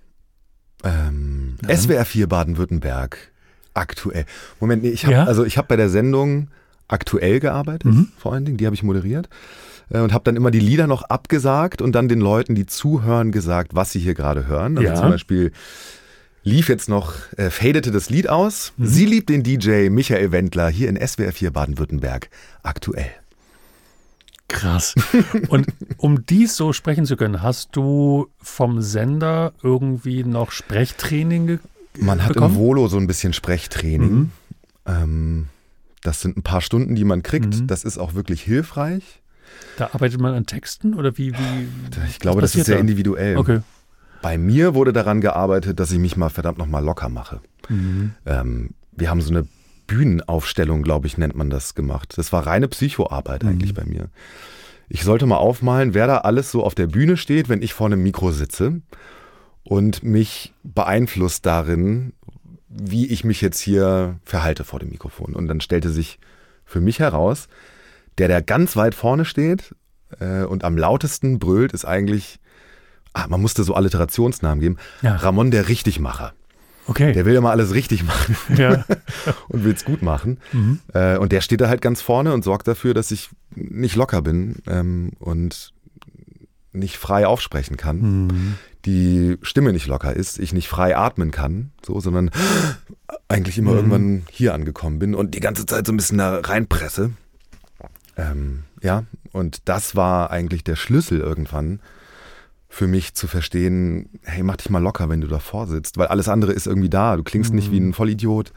SWR 4 Baden-Württemberg, aktuell. Moment, nee, ich habe bei der Sendung aktuell gearbeitet, vor allen Dingen, die habe ich moderiert und habe dann immer die Lieder noch abgesagt und dann den Leuten, die zuhören, gesagt, was sie hier gerade hören. Also zum Beispiel lief jetzt noch, fadete das Lied aus. Sie liebt den DJ Michael Wendler hier in SWR 4 Baden-Württemberg, aktuell. Krass. Und um dies so sprechen zu können, hast du vom Sender irgendwie noch Sprechtraining bekommen? Man hat im Volo so ein bisschen Sprechtraining. Das sind ein paar Stunden, die man kriegt. Das ist auch wirklich hilfreich. Da arbeitet man an Texten oder wie? Ich glaube, das ist sehr individuell. Okay. Bei mir wurde daran gearbeitet, dass ich mich mal verdammt nochmal locker mache. Wir haben so eine Bühnenaufstellung, glaube ich, nennt man das, gemacht. Das war reine Psychoarbeit eigentlich bei mir. Ich sollte mal aufmalen, wer da alles so auf der Bühne steht, wenn ich vor einem Mikro sitze und mich beeinflusst darin, wie ich mich jetzt hier verhalte vor dem Mikrofon. Und dann stellte sich für mich heraus, der ganz weit vorne steht und am lautesten brüllt, ist eigentlich, man musste so Alliterationsnamen geben, Ramon der Richtigmacher. Okay. Der will immer alles richtig machen und will es gut machen. Und der steht da halt ganz vorne und sorgt dafür, dass ich nicht locker bin und nicht frei aufsprechen kann. Die Stimme nicht locker ist, ich nicht frei atmen kann, sondern eigentlich immer irgendwann hier angekommen bin und die ganze Zeit so ein bisschen da reinpresse. Und das war eigentlich der Schlüssel irgendwann für mich zu verstehen, hey, mach dich mal locker, wenn du davor sitzt, weil alles andere ist irgendwie da. Du klingst nicht wie ein Vollidiot.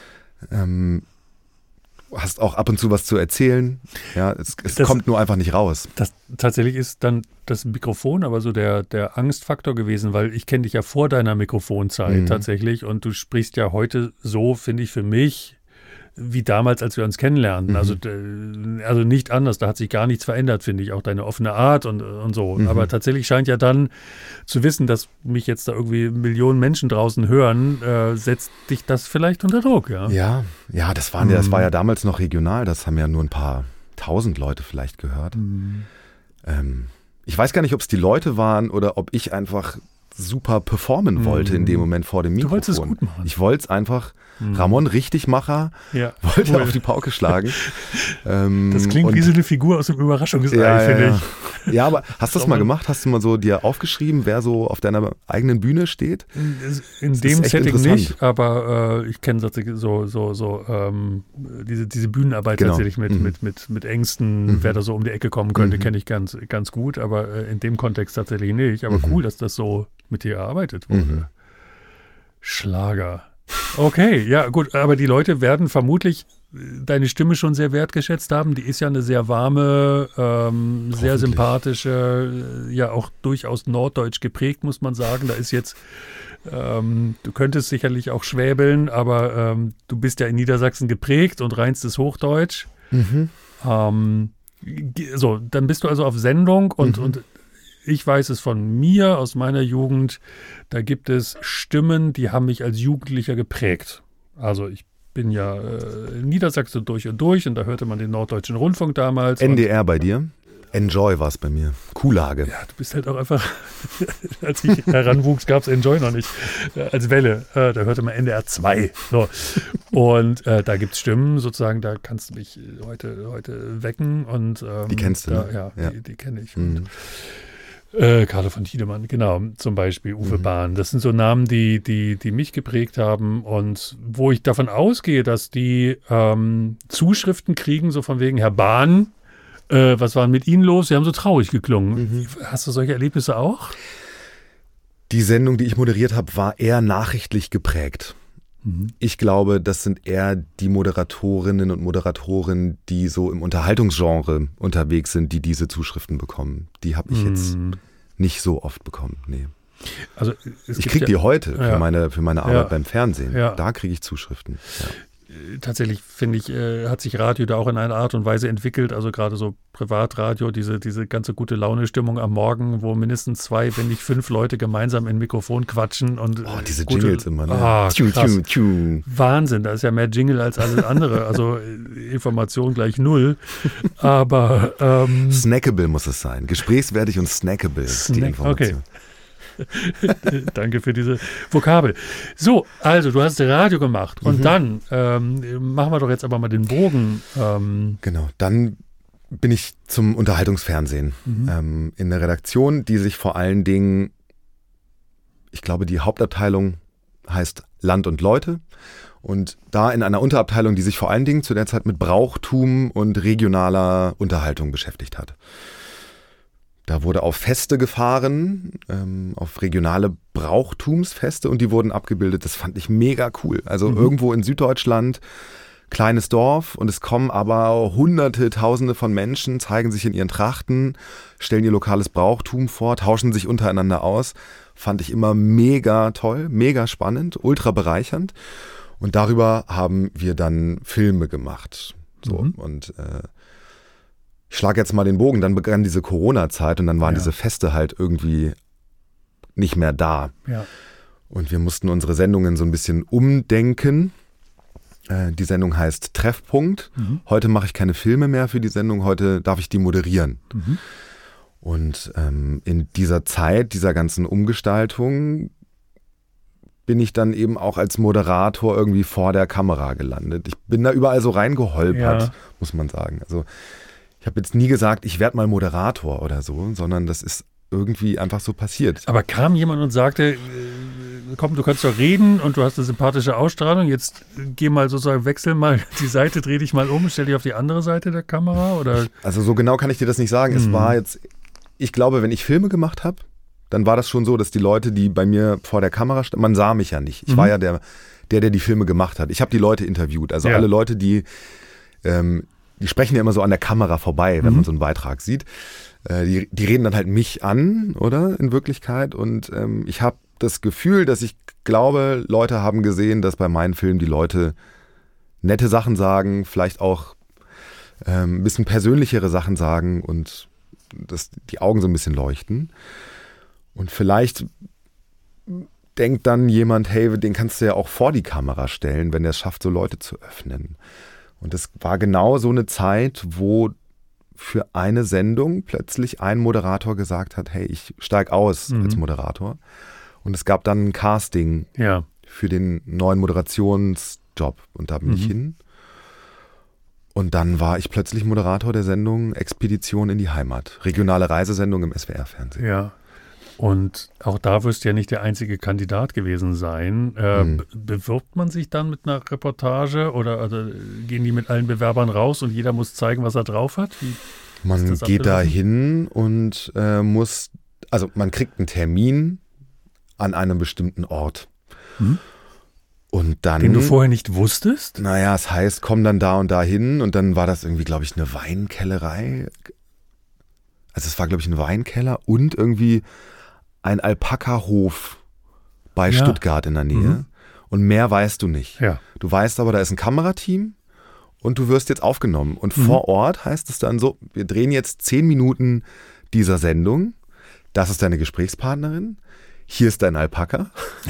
Hast auch ab und zu was zu erzählen. Ja, es kommt nur einfach nicht raus. Das tatsächlich ist dann das Mikrofon aber so der Angstfaktor gewesen, weil ich kenne dich ja vor deiner Mikrofonzeit tatsächlich und du sprichst ja heute so, finde ich, für mich, wie damals, als wir uns kennenlernten. Also nicht anders, da hat sich gar nichts verändert, finde ich, auch deine offene Art und so. Aber tatsächlich scheint ja dann zu wissen, dass mich jetzt da irgendwie Millionen Menschen draußen hören, setzt dich das vielleicht unter Druck, ja? Ja, das war ja damals noch regional, das haben ja nur ein paar tausend Leute vielleicht gehört. Ich weiß gar nicht, ob es die Leute waren oder ob ich einfach super performen wollte in dem Moment vor dem Mikrofon. Du wolltest es gut machen. Ich wollte es einfach, Ramon Richtigmacher, wollte auf die Pauke schlagen. Das klingt wie so eine Figur aus dem Überraschungsei, finde ich. Ja, aber hast du das mal gemacht? Hast du mal so dir aufgeschrieben, wer so auf deiner eigenen Bühne steht? In dem Setting nicht, aber ich kenne diese Bühnenarbeit tatsächlich mit Ängsten, wer da so um die Ecke kommen könnte, kenne ich ganz, ganz gut, aber in dem Kontext tatsächlich nicht. Aber cool, dass das so mit dir erarbeitet wurde. Schlager. Okay, ja gut, aber die Leute werden vermutlich deine Stimme schon sehr wertgeschätzt haben. Die ist ja eine sehr warme, sehr sympathische, ja auch durchaus norddeutsch geprägt, muss man sagen. Da ist jetzt, du könntest sicherlich auch schwäbeln, aber du bist ja in Niedersachsen geprägt und reinstes Hochdeutsch. Dann bist du also auf Sendung und ich weiß es von mir, aus meiner Jugend, da gibt es Stimmen, die haben mich als Jugendlicher geprägt. Also ich bin ja in Niedersachsen durch und da hörte man den Norddeutschen Rundfunk damals. NDR bei dir? Enjoy war es bei mir. Kuhlage. Ja, du bist halt auch einfach, als ich heranwuchs, gab es Enjoy noch nicht. Als Welle, da hörte man NDR 2. So. Und da gibt es Stimmen, sozusagen, da kannst du mich heute wecken. Und, die kennst du, ne? Ja. Die kenne ich. Carlo von Tiedemann, genau, zum Beispiel Uwe Bahn. Das sind so Namen, die mich geprägt haben und wo ich davon ausgehe, dass die Zuschriften kriegen, so von wegen, Herr Bahn, was war denn mit Ihnen los? Sie haben so traurig geklungen. Hast du solche Erlebnisse auch? Die Sendung, die ich moderiert habe, war eher nachrichtlich geprägt. Ich glaube, das sind eher die Moderatorinnen und Moderatoren, die so im Unterhaltungsgenre unterwegs sind, die diese Zuschriften bekommen. Die habe ich jetzt nicht so oft bekommen, nee. Also ich kriege die heute für meine Arbeit beim Fernsehen. Da kriege ich Zuschriften. tatsächlich, finde ich, hat sich Radio da auch in einer Art und Weise entwickelt, also gerade so Privatradio, diese ganze gute Laune-Stimmung am Morgen, wo mindestens 2, wenn nicht 5 Leute gemeinsam in Mikrofon quatschen und diese Jingles immer, ne? Wahnsinn, da ist ja mehr Jingle als alles andere, also Information gleich 0, aber snackable muss es sein, gesprächswertig und snackable die Information. Okay. Danke für diese Vokabel. So, also du hast Radio gemacht und dann machen wir doch jetzt aber mal den Bogen. Genau, dann bin ich zum Unterhaltungsfernsehen in der Redaktion, die sich vor allen Dingen, ich glaube, die Hauptabteilung heißt Land und Leute und da in einer Unterabteilung, die sich vor allen Dingen zu der Zeit mit Brauchtum und regionaler Unterhaltung beschäftigt hat. Da wurde auf Feste gefahren, auf regionale Brauchtumsfeste und die wurden abgebildet. Das fand ich mega cool. Also irgendwo in Süddeutschland, kleines Dorf und es kommen aber Hunderte, Tausende von Menschen, zeigen sich in ihren Trachten, stellen ihr lokales Brauchtum vor, tauschen sich untereinander aus. Fand ich immer mega toll, mega spannend, ultra bereichernd. Und darüber haben wir dann Filme gemacht. So und ich schlage jetzt mal den Bogen, dann begann diese Corona-Zeit und dann waren diese Feste halt irgendwie nicht mehr da. Ja. Und wir mussten unsere Sendungen so ein bisschen umdenken. Die Sendung heißt Treffpunkt. Heute mache ich keine Filme mehr für die Sendung, heute darf ich die moderieren. Und in dieser Zeit, dieser ganzen Umgestaltung, bin ich dann eben auch als Moderator irgendwie vor der Kamera gelandet. Ich bin da überall so reingeholpert, muss man sagen. Also ich habe jetzt nie gesagt, ich werde mal Moderator oder so, sondern das ist irgendwie einfach so passiert. Aber kam jemand und sagte, komm, du kannst doch reden und du hast eine sympathische Ausstrahlung, jetzt geh mal sozusagen, wechsel mal die Seite, dreh dich mal um, stell dich auf die andere Seite der Kamera? Oder? Also so genau kann ich dir das nicht sagen. Es war jetzt, ich glaube, wenn ich Filme gemacht habe, dann war das schon so, dass die Leute, die bei mir vor der Kamera standen, man sah mich ja nicht. Ich war ja der die Filme gemacht hat. Ich habe die Leute interviewt. Also alle Leute, die sprechen ja immer so an der Kamera vorbei, wenn man so einen Beitrag sieht. Die reden dann halt mich an, oder? In Wirklichkeit. Und ich habe das Gefühl, dass ich glaube, Leute haben gesehen, dass bei meinen Filmen die Leute nette Sachen sagen, vielleicht auch ein bisschen persönlichere Sachen sagen und dass die Augen so ein bisschen leuchten. Und vielleicht denkt dann jemand, hey, den kannst du ja auch vor die Kamera stellen, wenn er es schafft, so Leute zu öffnen. Und das war genau so eine Zeit, wo für eine Sendung plötzlich ein Moderator gesagt hat, hey, ich steige aus als Moderator. Und es gab dann ein Casting für den neuen Moderationsjob. Und da bin ich hin. Und dann war ich plötzlich Moderator der Sendung Expedition in die Heimat. Regionale Reisesendung im SWR-Fernsehen. Ja. Und auch da wirst du ja nicht der einzige Kandidat gewesen sein. Bewirbt man sich dann mit einer Reportage oder gehen die mit allen Bewerbern raus und jeder muss zeigen, was er drauf hat? Man geht da hin und man kriegt einen Termin an einem bestimmten Ort. Und dann, den du vorher nicht wusstest? Naja, es heißt, komm dann da und da hin und dann war das irgendwie, glaube ich, eine Weinkellerei. Also es war, glaube ich, ein Weinkeller und irgendwie ein Alpaka-Hof bei Stuttgart in der Nähe. Und mehr weißt du nicht. Ja. Du weißt aber, da ist ein Kamerateam und du wirst jetzt aufgenommen. Und vor Ort heißt es dann so, wir drehen jetzt 10 Minuten dieser Sendung. Das ist deine Gesprächspartnerin. Hier ist dein Alpaka.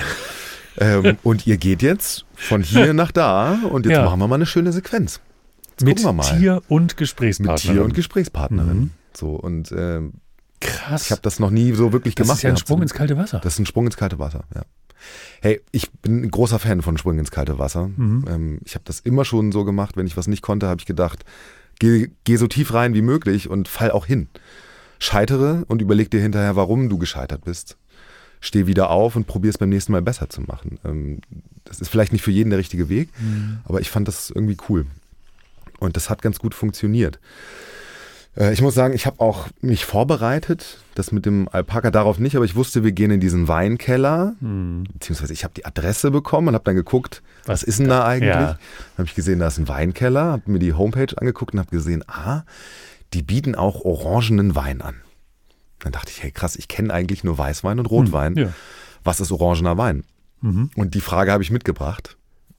Und ihr geht jetzt von hier nach da und jetzt machen wir mal eine schöne Sequenz. Jetzt mit gucken wir mal. Tier und Gesprächspartnerin. Mit Tier und Gesprächspartnerin. So, und krass. Ich habe das noch nie so wirklich gemacht. Das ist ja ein Sprung ins kalte Wasser. Das ist ein Sprung ins kalte Wasser, ja. Hey, ich bin ein großer Fan von Sprung ins kalte Wasser. Ich habe das immer schon so gemacht, wenn ich was nicht konnte, habe ich gedacht, geh so tief rein wie möglich und fall auch hin. Scheitere und überleg dir hinterher, warum du gescheitert bist. Steh wieder auf und probier es beim nächsten Mal besser zu machen. Das ist vielleicht nicht für jeden der richtige Weg, aber ich fand das irgendwie cool. Und das hat ganz gut funktioniert. Ich muss sagen, ich habe auch mich vorbereitet, das mit dem Alpaka darauf nicht, aber ich wusste, wir gehen in diesen Weinkeller, beziehungsweise ich habe die Adresse bekommen und habe dann geguckt, was ist denn da eigentlich? Ja. Dann habe ich gesehen, da ist ein Weinkeller, habe mir die Homepage angeguckt und habe gesehen, die bieten auch orangenen Wein an. Dann dachte ich, hey krass, ich kenne eigentlich nur Weißwein und Rotwein. Ja. Was ist orangener Wein? Und die Frage habe ich mitgebracht.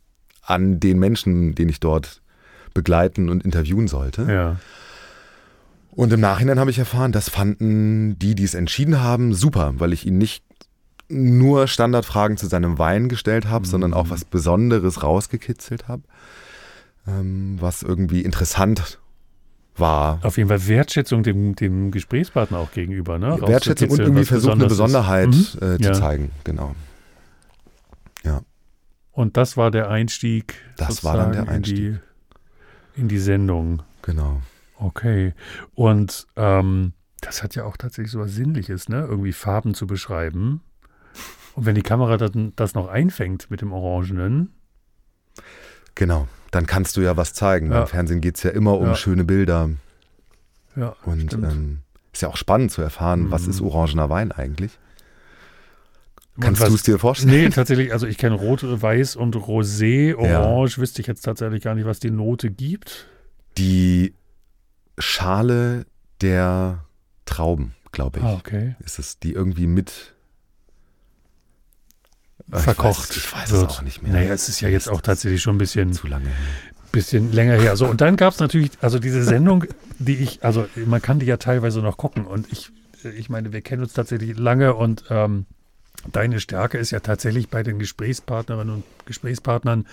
an den Menschen, den ich dort begleiten und interviewen sollte. Ja. Und im Nachhinein habe ich erfahren, das fanden die es entschieden haben, super, weil ich ihnen nicht nur Standardfragen zu seinem Wein gestellt habe, sondern auch was Besonderes rausgekitzelt habe, was irgendwie interessant war. Auf jeden Fall Wertschätzung dem Gesprächspartner auch gegenüber, ne? Wertschätzung und irgendwie versucht, eine Besonderheit zu zeigen, genau. Ja. Und das war der Einstieg. Das war dann der Einstieg. In die Sendung. Genau. Okay. Und das hat ja auch tatsächlich so was Sinnliches, ne? Irgendwie Farben zu beschreiben. Und wenn die Kamera das noch einfängt mit dem Orangenen. Genau, dann kannst du ja was zeigen. Beim Fernsehen geht es ja immer um schöne Bilder. Ja, und ist ja auch spannend zu erfahren, was ist orangener Wein eigentlich? Kannst du es dir vorstellen? Nee, tatsächlich, also ich kenne Rot, Weiß und Rosé. Orange wüsste ich jetzt tatsächlich gar nicht, was die Note gibt. Die Schale der Trauben, glaube ich. Okay. Ist es, die irgendwie mit verkocht ich weiß wird. Es auch nicht mehr. Naja, es ist ja jetzt auch tatsächlich schon ein bisschen zu lange her. Bisschen länger her. So, und dann gab es natürlich, also diese Sendung, also man kann die ja teilweise noch gucken und ich meine, wir kennen uns tatsächlich lange und deine Stärke ist ja tatsächlich bei den Gesprächspartnerinnen und Gesprächspartnern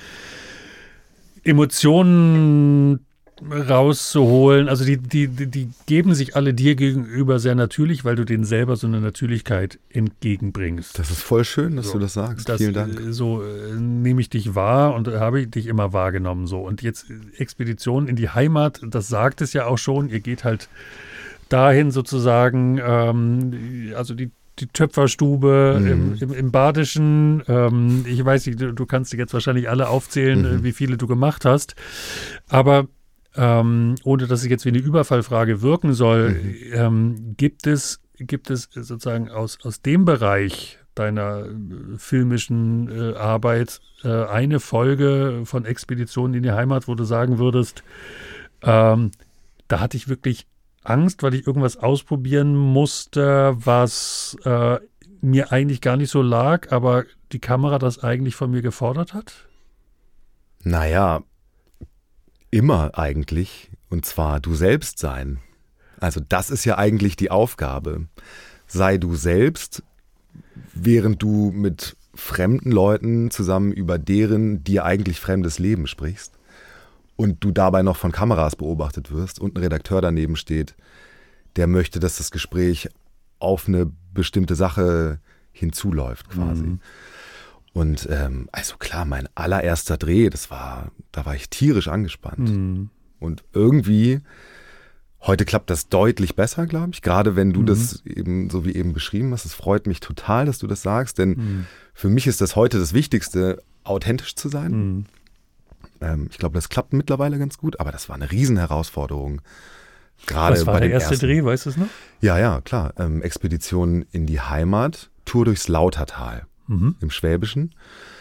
Emotionen rauszuholen. Also die geben sich alle dir gegenüber sehr natürlich, weil du denen selber so eine Natürlichkeit entgegenbringst. Das ist voll schön, dass du das sagst. Vielen Dank. So nehme ich dich wahr und habe ich dich immer wahrgenommen. So. Und jetzt Expedition in die Heimat, das sagt es ja auch schon. Ihr geht halt dahin sozusagen, also die Töpferstube im Badischen. Ich weiß nicht, du kannst dir jetzt wahrscheinlich alle aufzählen, wie viele du gemacht hast. Aber ohne dass es jetzt wie eine Überfallfrage wirken soll, gibt es sozusagen aus dem Bereich deiner filmischen Arbeit eine Folge von Expeditionen in die Heimat, wo du sagen würdest, da hatte ich wirklich Angst, weil ich irgendwas ausprobieren musste, was mir eigentlich gar nicht so lag, aber die Kamera das eigentlich von mir gefordert hat? Naja, immer eigentlich, und zwar du selbst sein. Also das ist ja eigentlich die Aufgabe. Sei du selbst, während du mit fremden Leuten zusammen über deren dir eigentlich fremdes Leben sprichst und du dabei noch von Kameras beobachtet wirst und ein Redakteur daneben steht, der möchte, dass das Gespräch auf eine bestimmte Sache hinzuläuft quasi. Und also klar, mein allererster Dreh, da war ich tierisch angespannt. Und irgendwie, heute klappt das deutlich besser, glaube ich. Gerade wenn du das eben, so wie eben beschrieben hast. Es freut mich total, dass du das sagst, denn für mich ist das heute das Wichtigste, authentisch zu sein. Ich glaube, das klappt mittlerweile ganz gut, aber das war eine Riesenherausforderung. Gerade Was war bei der dem erste Dreh, weißt du es noch? Ja, klar. Expedition in die Heimat, Tour durchs Lautertal. Im Schwäbischen,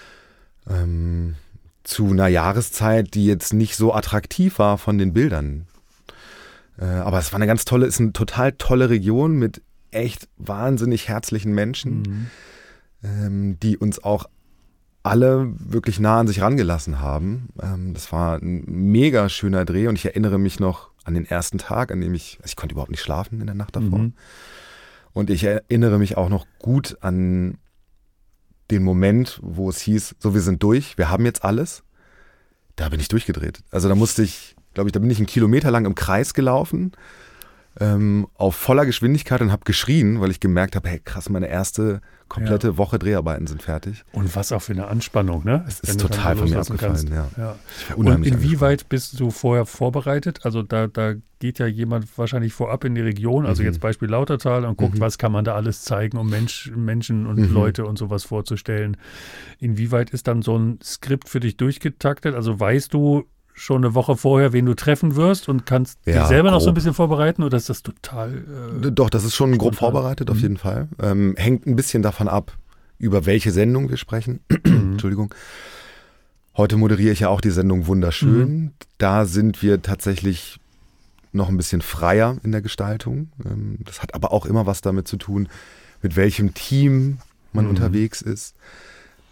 zu einer Jahreszeit, die jetzt nicht so attraktiv war von den Bildern. Aber es war ist eine total tolle Region mit echt wahnsinnig herzlichen Menschen, die uns auch alle wirklich nah an sich rangelassen haben. Das war ein mega schöner Dreh und ich erinnere mich noch an den ersten Tag, an dem ich konnte überhaupt nicht schlafen in der Nacht davor. Und ich erinnere mich auch noch gut an den Moment, wo es hieß, so, wir sind durch, wir haben jetzt alles. Da bin ich durchgedreht. Also da musste ich, glaube ich, da bin ich 1 Kilometer lang im Kreis gelaufen, auf voller Geschwindigkeit und habe geschrien, weil ich gemerkt habe, hey krass, meine erste komplette Woche Dreharbeiten sind fertig. Und was auch für eine Anspannung, ne? Es ist total von mir abgefallen, ja. Und inwieweit bist du vorher vorbereitet? Also da geht ja jemand wahrscheinlich vorab in die Region, also jetzt Beispiel Lautertal, und guckt, was kann man da alles zeigen, um Menschen und Leute und sowas vorzustellen. Inwieweit ist dann so ein Skript für dich durchgetaktet? Also weißt du schon eine Woche vorher, wen du treffen wirst und kannst dich selber noch so ein bisschen vorbereiten, oder ist das total Doch, das ist schon grob vorbereitet, auf jeden Fall. Hängt ein bisschen davon ab, über welche Sendung wir sprechen. Entschuldigung. Heute moderiere ich ja auch die Sendung Wunderschön. Da sind wir tatsächlich noch ein bisschen freier in der Gestaltung. Das hat aber auch immer was damit zu tun, mit welchem Team man unterwegs ist.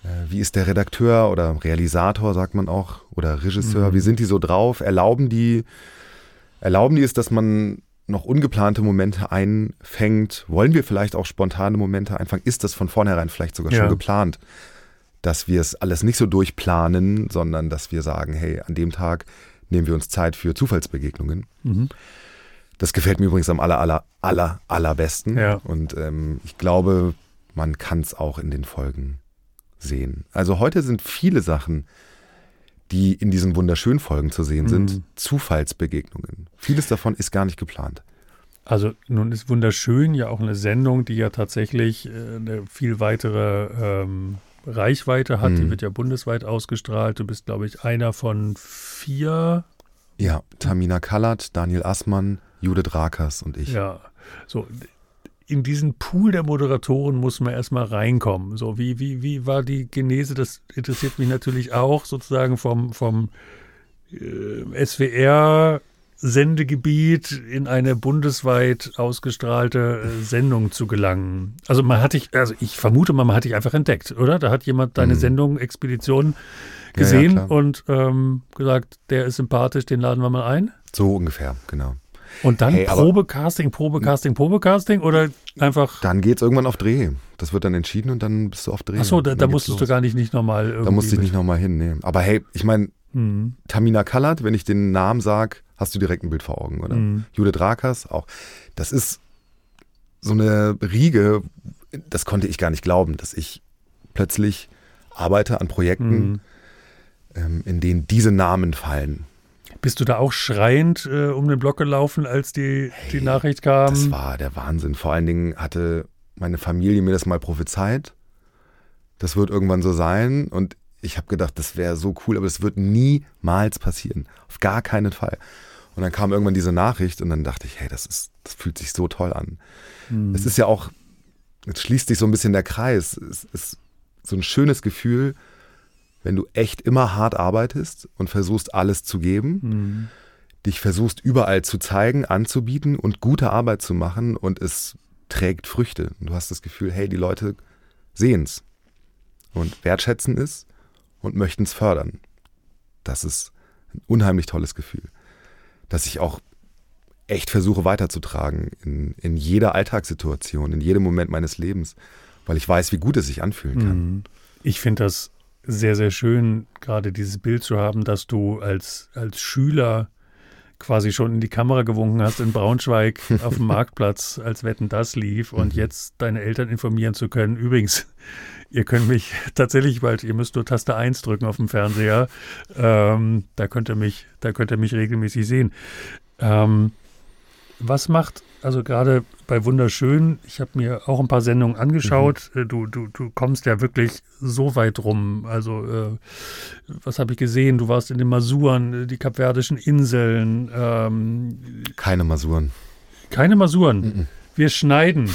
Wie ist der Redakteur oder Realisator, sagt man auch, oder Regisseur, wie sind die so drauf? Erlauben die es, dass man noch ungeplante Momente einfängt? Wollen wir vielleicht auch spontane Momente einfangen? Ist das von vornherein vielleicht sogar schon geplant, dass wir es alles nicht so durchplanen, sondern dass wir sagen, hey, an dem Tag nehmen wir uns Zeit für Zufallsbegegnungen. Das gefällt mir übrigens am allerbesten. Ja. Und ich glaube, man kann es auch in den Folgen sehen. Also heute sind viele Sachen, die in diesen wunderschönen Folgen zu sehen sind, Zufallsbegegnungen. Vieles davon ist gar nicht geplant. Also nun ist wunderschön ja auch eine Sendung, die ja tatsächlich eine viel weitere Reichweite hat. Die wird ja bundesweit ausgestrahlt. Du bist, glaube ich, einer von 4. Ja, Tamina Kallert, Daniel Assmann, Judith Rakers und ich. Ja, so in diesen Pool der Moderatoren muss man erstmal reinkommen. So, wie war die Genese? Das interessiert mich natürlich auch, sozusagen vom SWR-Sendegebiet in eine bundesweit ausgestrahlte Sendung zu gelangen. Also ich vermute mal, man hat dich einfach entdeckt, oder? Da hat jemand deine Sendung Expedition gesehen und gesagt, der ist sympathisch, den laden wir mal ein? So ungefähr, genau. Und dann Probecasting oder einfach... Dann geht's irgendwann auf Dreh. Das wird dann entschieden und dann bist du auf Dreh. Achso, da musstest du gar nicht nochmal irgendwie... Da musste ich nicht nochmal hin, nee. Aber hey, ich meine, Tamina Kallert, wenn ich den Namen sage, hast du direkt ein Bild vor Augen, oder? Judith Rakers auch. Das ist so eine Riege, das konnte ich gar nicht glauben, dass ich plötzlich arbeite an Projekten, in denen diese Namen fallen. Bist du da auch schreiend um den Block gelaufen, als die Nachricht kam? Das war der Wahnsinn. Vor allen Dingen hatte meine Familie mir das mal prophezeit. Das wird irgendwann so sein. Und ich habe gedacht, das wäre so cool, aber das wird niemals passieren. Auf gar keinen Fall. Und dann kam irgendwann diese Nachricht und dann dachte ich, hey, das fühlt sich so toll an. Es ist ja auch, jetzt schließt sich so ein bisschen der Kreis. Es ist so ein schönes Gefühl, wenn du echt immer hart arbeitest und versuchst, alles zu geben, dich versuchst, überall zu zeigen, anzubieten und gute Arbeit zu machen und es trägt Früchte. Und du hast das Gefühl, hey, die Leute sehen es und wertschätzen es und möchten es fördern. Das ist ein unheimlich tolles Gefühl, das ich auch echt versuche weiterzutragen in jeder Alltagssituation, in jedem Moment meines Lebens, weil ich weiß, wie gut es sich anfühlen kann. Ich finde das sehr, sehr schön, gerade dieses Bild zu haben, dass du als Schüler quasi schon in die Kamera gewunken hast in Braunschweig auf dem Marktplatz, als Wetten, das lief und jetzt deine Eltern informieren zu können. Übrigens, ihr könnt mich tatsächlich bald, ihr müsst nur Taste 1 drücken auf dem Fernseher, da könnt ihr mich regelmäßig sehen. Was macht, also gerade bei Wunderschön, ich habe mir auch ein paar Sendungen angeschaut, du kommst ja wirklich so weit rum, also was habe ich gesehen, du warst in den Masuren, die Kapverdischen Inseln. Keine Masuren. Keine Masuren, wir schneiden.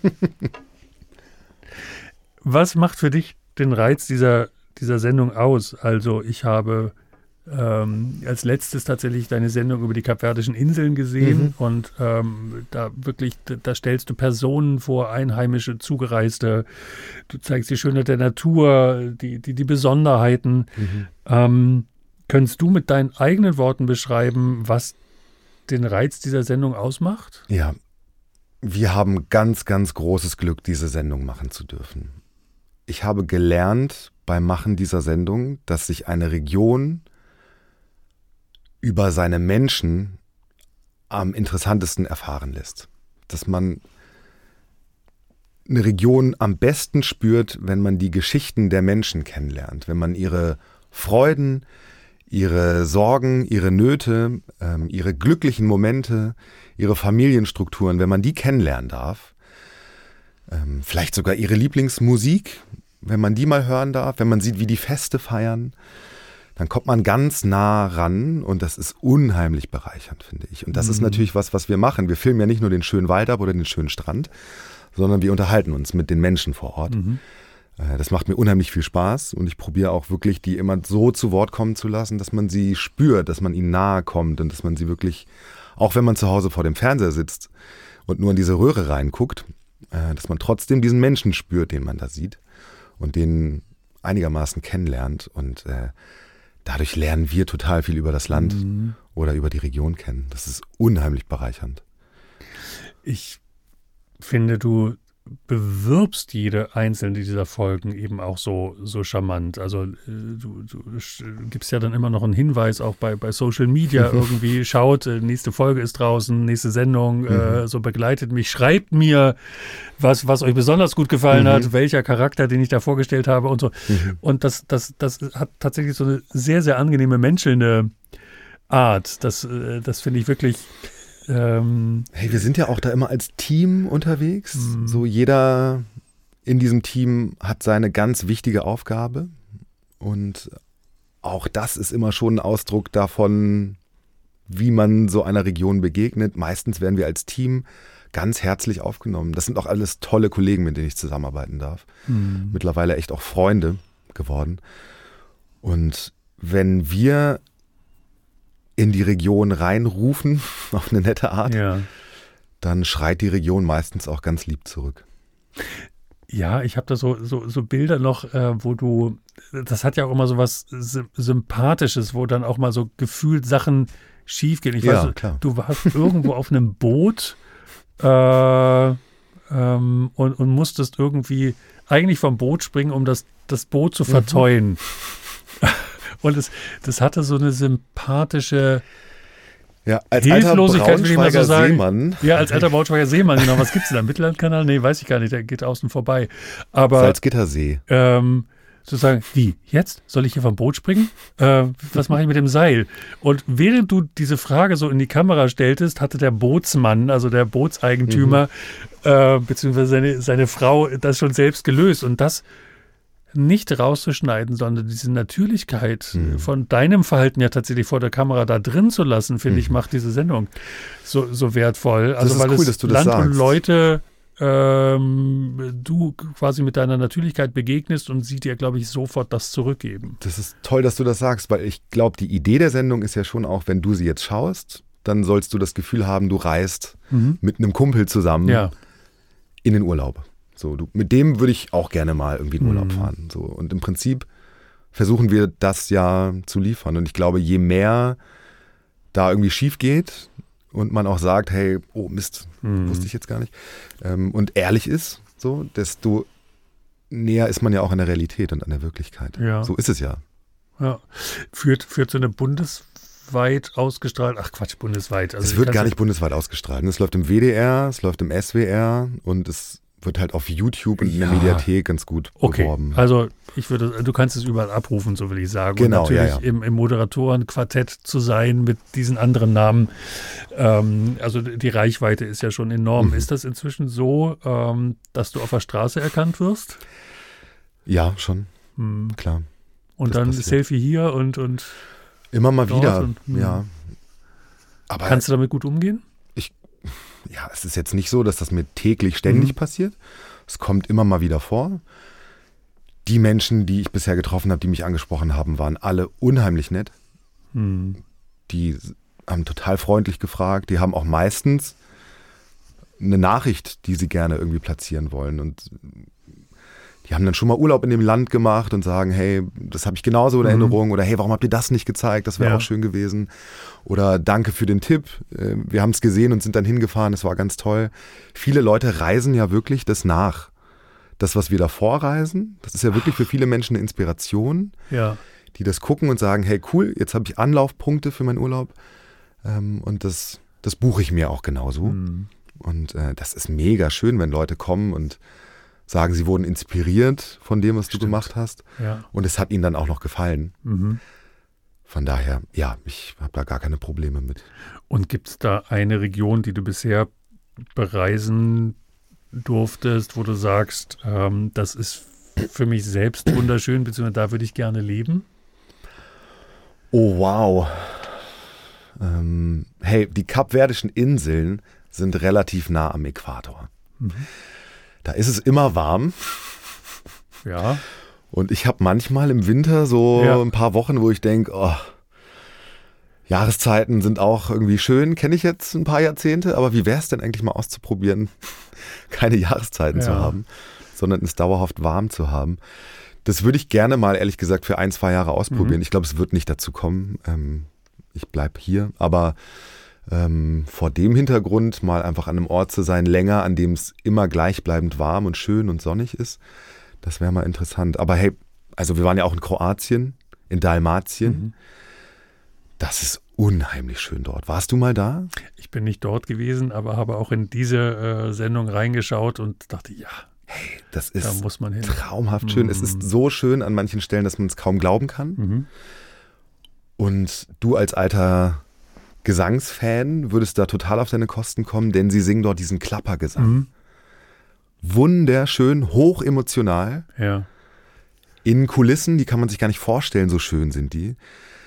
Was macht für dich den Reiz dieser Sendung aus? Also ich habe als letztes tatsächlich deine Sendung über die Kapverdischen Inseln gesehen und da stellst du Personen vor, Einheimische, Zugereiste, du zeigst die Schönheit der Natur, die Besonderheiten. Könntest du mit deinen eigenen Worten beschreiben, was den Reiz dieser Sendung ausmacht? Ja, wir haben ganz, ganz großes Glück, diese Sendung machen zu dürfen. Ich habe gelernt beim Machen dieser Sendung, dass sich eine Region über seine Menschen am interessantesten erfahren lässt. Dass man eine Region am besten spürt, wenn man die Geschichten der Menschen kennenlernt, wenn man ihre Freuden, ihre Sorgen, ihre Nöte, ihre glücklichen Momente, ihre Familienstrukturen, wenn man die kennenlernen darf, vielleicht sogar ihre Lieblingsmusik, wenn man die mal hören darf, wenn man sieht, wie die Feste feiern, dann kommt man ganz nah ran und das ist unheimlich bereichernd, finde ich. Und das ist natürlich was wir machen. Wir filmen ja nicht nur den schönen Wald ab oder den schönen Strand, sondern wir unterhalten uns mit den Menschen vor Ort. Das macht mir unheimlich viel Spaß und ich probiere auch wirklich, die immer so zu Wort kommen zu lassen, dass man sie spürt, dass man ihnen nahe kommt und dass man sie wirklich, auch wenn man zu Hause vor dem Fernseher sitzt und nur in diese Röhre reinguckt, dass man trotzdem diesen Menschen spürt, den man da sieht und den einigermaßen kennenlernt. Und dadurch lernen wir total viel über das Land oder über die Region kennen. Das ist unheimlich bereichernd. Ich finde, du bewirbst jede einzelne dieser Folgen eben auch so charmant. Also du gibst ja dann immer noch einen Hinweis auch bei Social Media irgendwie, schaut, nächste Folge ist draußen, nächste Sendung, so begleitet mich, schreibt mir, was euch besonders gut gefallen hat, welcher Charakter, den ich da vorgestellt habe und so. Und das hat tatsächlich so eine sehr, sehr angenehme, menschelnde Art. Das finde ich wirklich... Hey, wir sind ja auch da immer als Team unterwegs. So jeder in diesem Team hat seine ganz wichtige Aufgabe. Und auch das ist immer schon ein Ausdruck davon, wie man so einer Region begegnet. Meistens werden wir als Team ganz herzlich aufgenommen. Das sind auch alles tolle Kollegen, mit denen ich zusammenarbeiten darf. Mittlerweile echt auch Freunde geworden. Und wenn wir in die Region reinrufen, auf eine nette Art, dann schreit die Region meistens auch ganz lieb zurück. Ja, ich habe da so Bilder noch, wo du, das hat ja auch immer so was Sympathisches, wo dann auch mal so gefühlt Sachen schief gehen. Ich weiß, klar. Du warst irgendwo auf einem Boot und musstest irgendwie eigentlich vom Boot springen, um das Boot zu verteuen. Und das hatte so eine sympathische als Hilflosigkeit, will ich mal so sagen. Seemann. Ja, als alter Braunschweiger Seemann, genau. Was gibt's denn da? Mittellandkanal? Nee, weiß ich gar nicht, der geht außen vorbei. Aber Salzgittersee. Sozusagen, wie, jetzt? Soll ich hier vom Boot springen? Was mache ich mit dem Seil? Und während du diese Frage so in die Kamera stelltest, hatte der Bootsmann, also der Bootseigentümer, beziehungsweise seine Frau, das schon selbst gelöst. Und das nicht rauszuschneiden, sondern diese Natürlichkeit von deinem Verhalten ja tatsächlich vor der Kamera da drin zu lassen, finde ich, macht diese Sendung so wertvoll. Also weil cool, es dass du das Land und sagst. Leute du quasi mit deiner Natürlichkeit begegnest und sie dir, glaube ich, sofort das zurückgeben. Das ist toll, dass du das sagst, weil ich glaube, die Idee der Sendung ist ja schon auch, wenn du sie jetzt schaust, dann sollst du das Gefühl haben, du reist mit einem Kumpel zusammen in den Urlaub. So, mit dem würde ich auch gerne mal irgendwie in Urlaub fahren. So. Und im Prinzip versuchen wir das ja zu liefern. Und ich glaube, je mehr da irgendwie schief geht und man auch sagt, hey, oh Mist, wusste ich jetzt gar nicht, und ehrlich ist, so, desto näher ist man ja auch an der Realität und an der Wirklichkeit. Ja. So ist es ja. Führt so eine bundesweit ausgestrahlt, bundesweit. Also es wird gar nicht bundesweit ausgestrahlt. Es läuft im WDR, es läuft im SWR und es wird halt auf YouTube und in der Mediathek ganz gut beworben. Also du kannst es überall abrufen, so will ich sagen. Genau, und natürlich im Moderatorenquartett zu sein mit diesen anderen Namen. Also die Reichweite ist ja schon enorm. Ist das inzwischen so, dass du auf der Straße erkannt wirst? Ja, schon. Klar. Und das dann passiert. Selfie hier und immer mal wieder, ja. Aber kannst du damit gut umgehen? Ja, es ist jetzt nicht so, dass das mir täglich ständig passiert. Es kommt immer mal wieder vor. Die Menschen, die ich bisher getroffen habe, die mich angesprochen haben, waren alle unheimlich nett. Die haben total freundlich gefragt. Die haben auch meistens eine Nachricht, die sie gerne irgendwie platzieren wollen. Und die haben dann schon mal Urlaub in dem Land gemacht und sagen, hey, das habe ich genauso in Erinnerung. Oder hey, warum habt ihr das nicht gezeigt? Das wäre auch schön gewesen. Oder danke für den Tipp. Wir haben es gesehen und sind dann hingefahren. Es war ganz toll. Viele Leute reisen ja wirklich das nach. Das, was wir davor reisen, das ist ja wirklich für viele Menschen eine Inspiration, die das gucken und sagen, hey, cool, jetzt habe ich Anlaufpunkte für meinen Urlaub. Und das buche ich mir auch genauso. Und das ist mega schön, wenn Leute kommen und sagen, sie wurden inspiriert von dem, was du gemacht hast. Ja. Und es hat ihnen dann auch noch gefallen. Von daher, ja, ich habe da gar keine Probleme mit. Und gibt es da eine Region, die du bisher bereisen durftest, wo du sagst, das ist für mich selbst wunderschön, beziehungsweise da würde ich gerne leben? Oh, wow. Hey, die Kapverdischen Inseln sind relativ nah am Äquator. Da ist es immer warm. Ja. Und ich habe manchmal im Winter so ein paar Wochen, wo ich denke, oh, Jahreszeiten sind auch irgendwie schön, kenne ich jetzt ein paar Jahrzehnte, aber wie wäre es denn eigentlich mal auszuprobieren, keine Jahreszeiten zu haben, sondern es dauerhaft warm zu haben. Das würde ich gerne mal, ehrlich gesagt, für 1-2 Jahre ausprobieren. Ich glaube, es wird nicht dazu kommen. Ich bleibe hier. Aber vor dem Hintergrund mal einfach an einem Ort zu sein, länger, an dem es immer gleichbleibend warm und schön und sonnig ist, das wäre mal interessant. Aber hey, also wir waren ja auch in Kroatien, in Dalmatien. Das ist unheimlich schön dort. Warst du mal da? Ich bin nicht dort gewesen, aber habe auch in diese Sendung reingeschaut und dachte, ja, hey, das ist da muss man hin. Traumhaft schön. Es ist so schön an manchen Stellen, dass man es kaum glauben kann. Und du als alter Gesangsfan würdest da total auf deine Kosten kommen, denn sie singen dort diesen Klappergesang. Wunderschön, hochemotional. Ja. In Kulissen, die kann man sich gar nicht vorstellen, so schön sind die.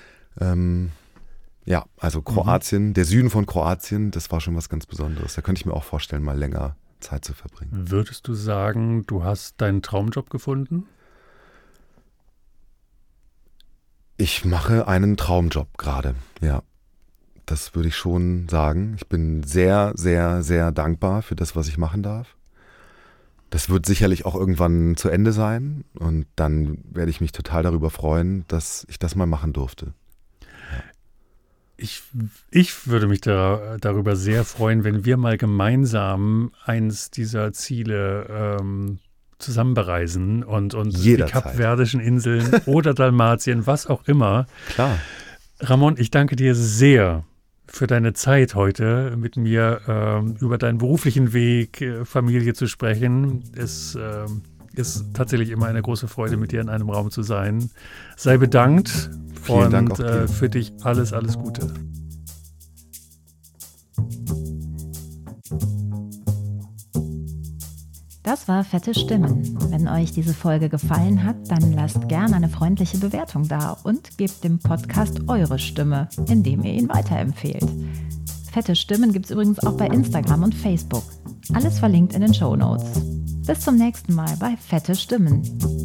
Ja, also Kroatien, der Süden von Kroatien, das war schon was ganz Besonderes. Da könnte ich mir auch vorstellen, mal länger Zeit zu verbringen. Würdest du sagen, du hast deinen Traumjob gefunden? Ich mache einen Traumjob gerade, ja. Das würde ich schon sagen. Ich bin sehr, sehr, sehr dankbar für das, was ich machen darf. Das wird sicherlich auch irgendwann zu Ende sein und dann werde ich mich total darüber freuen, dass ich das mal machen durfte. Ich würde mich darüber sehr freuen, wenn wir mal gemeinsam eins dieser Ziele zusammen bereisen und die Kapverdischen Inseln oder Dalmatien, was auch immer. Klar. Ramon, ich danke dir sehr für deine Zeit heute, mit mir über deinen beruflichen Weg, Familie zu sprechen. Es ist tatsächlich immer eine große Freude, mit dir in einem Raum zu sein. Sei bedankt. Vielen Dank auch dir. Für dich alles Gute. Das war Fette Stimmen. Wenn euch diese Folge gefallen hat, dann lasst gerne eine freundliche Bewertung da und gebt dem Podcast eure Stimme, indem ihr ihn weiterempfehlt. Fette Stimmen gibt es übrigens auch bei Instagram und Facebook. Alles verlinkt in den Shownotes. Bis zum nächsten Mal bei Fette Stimmen.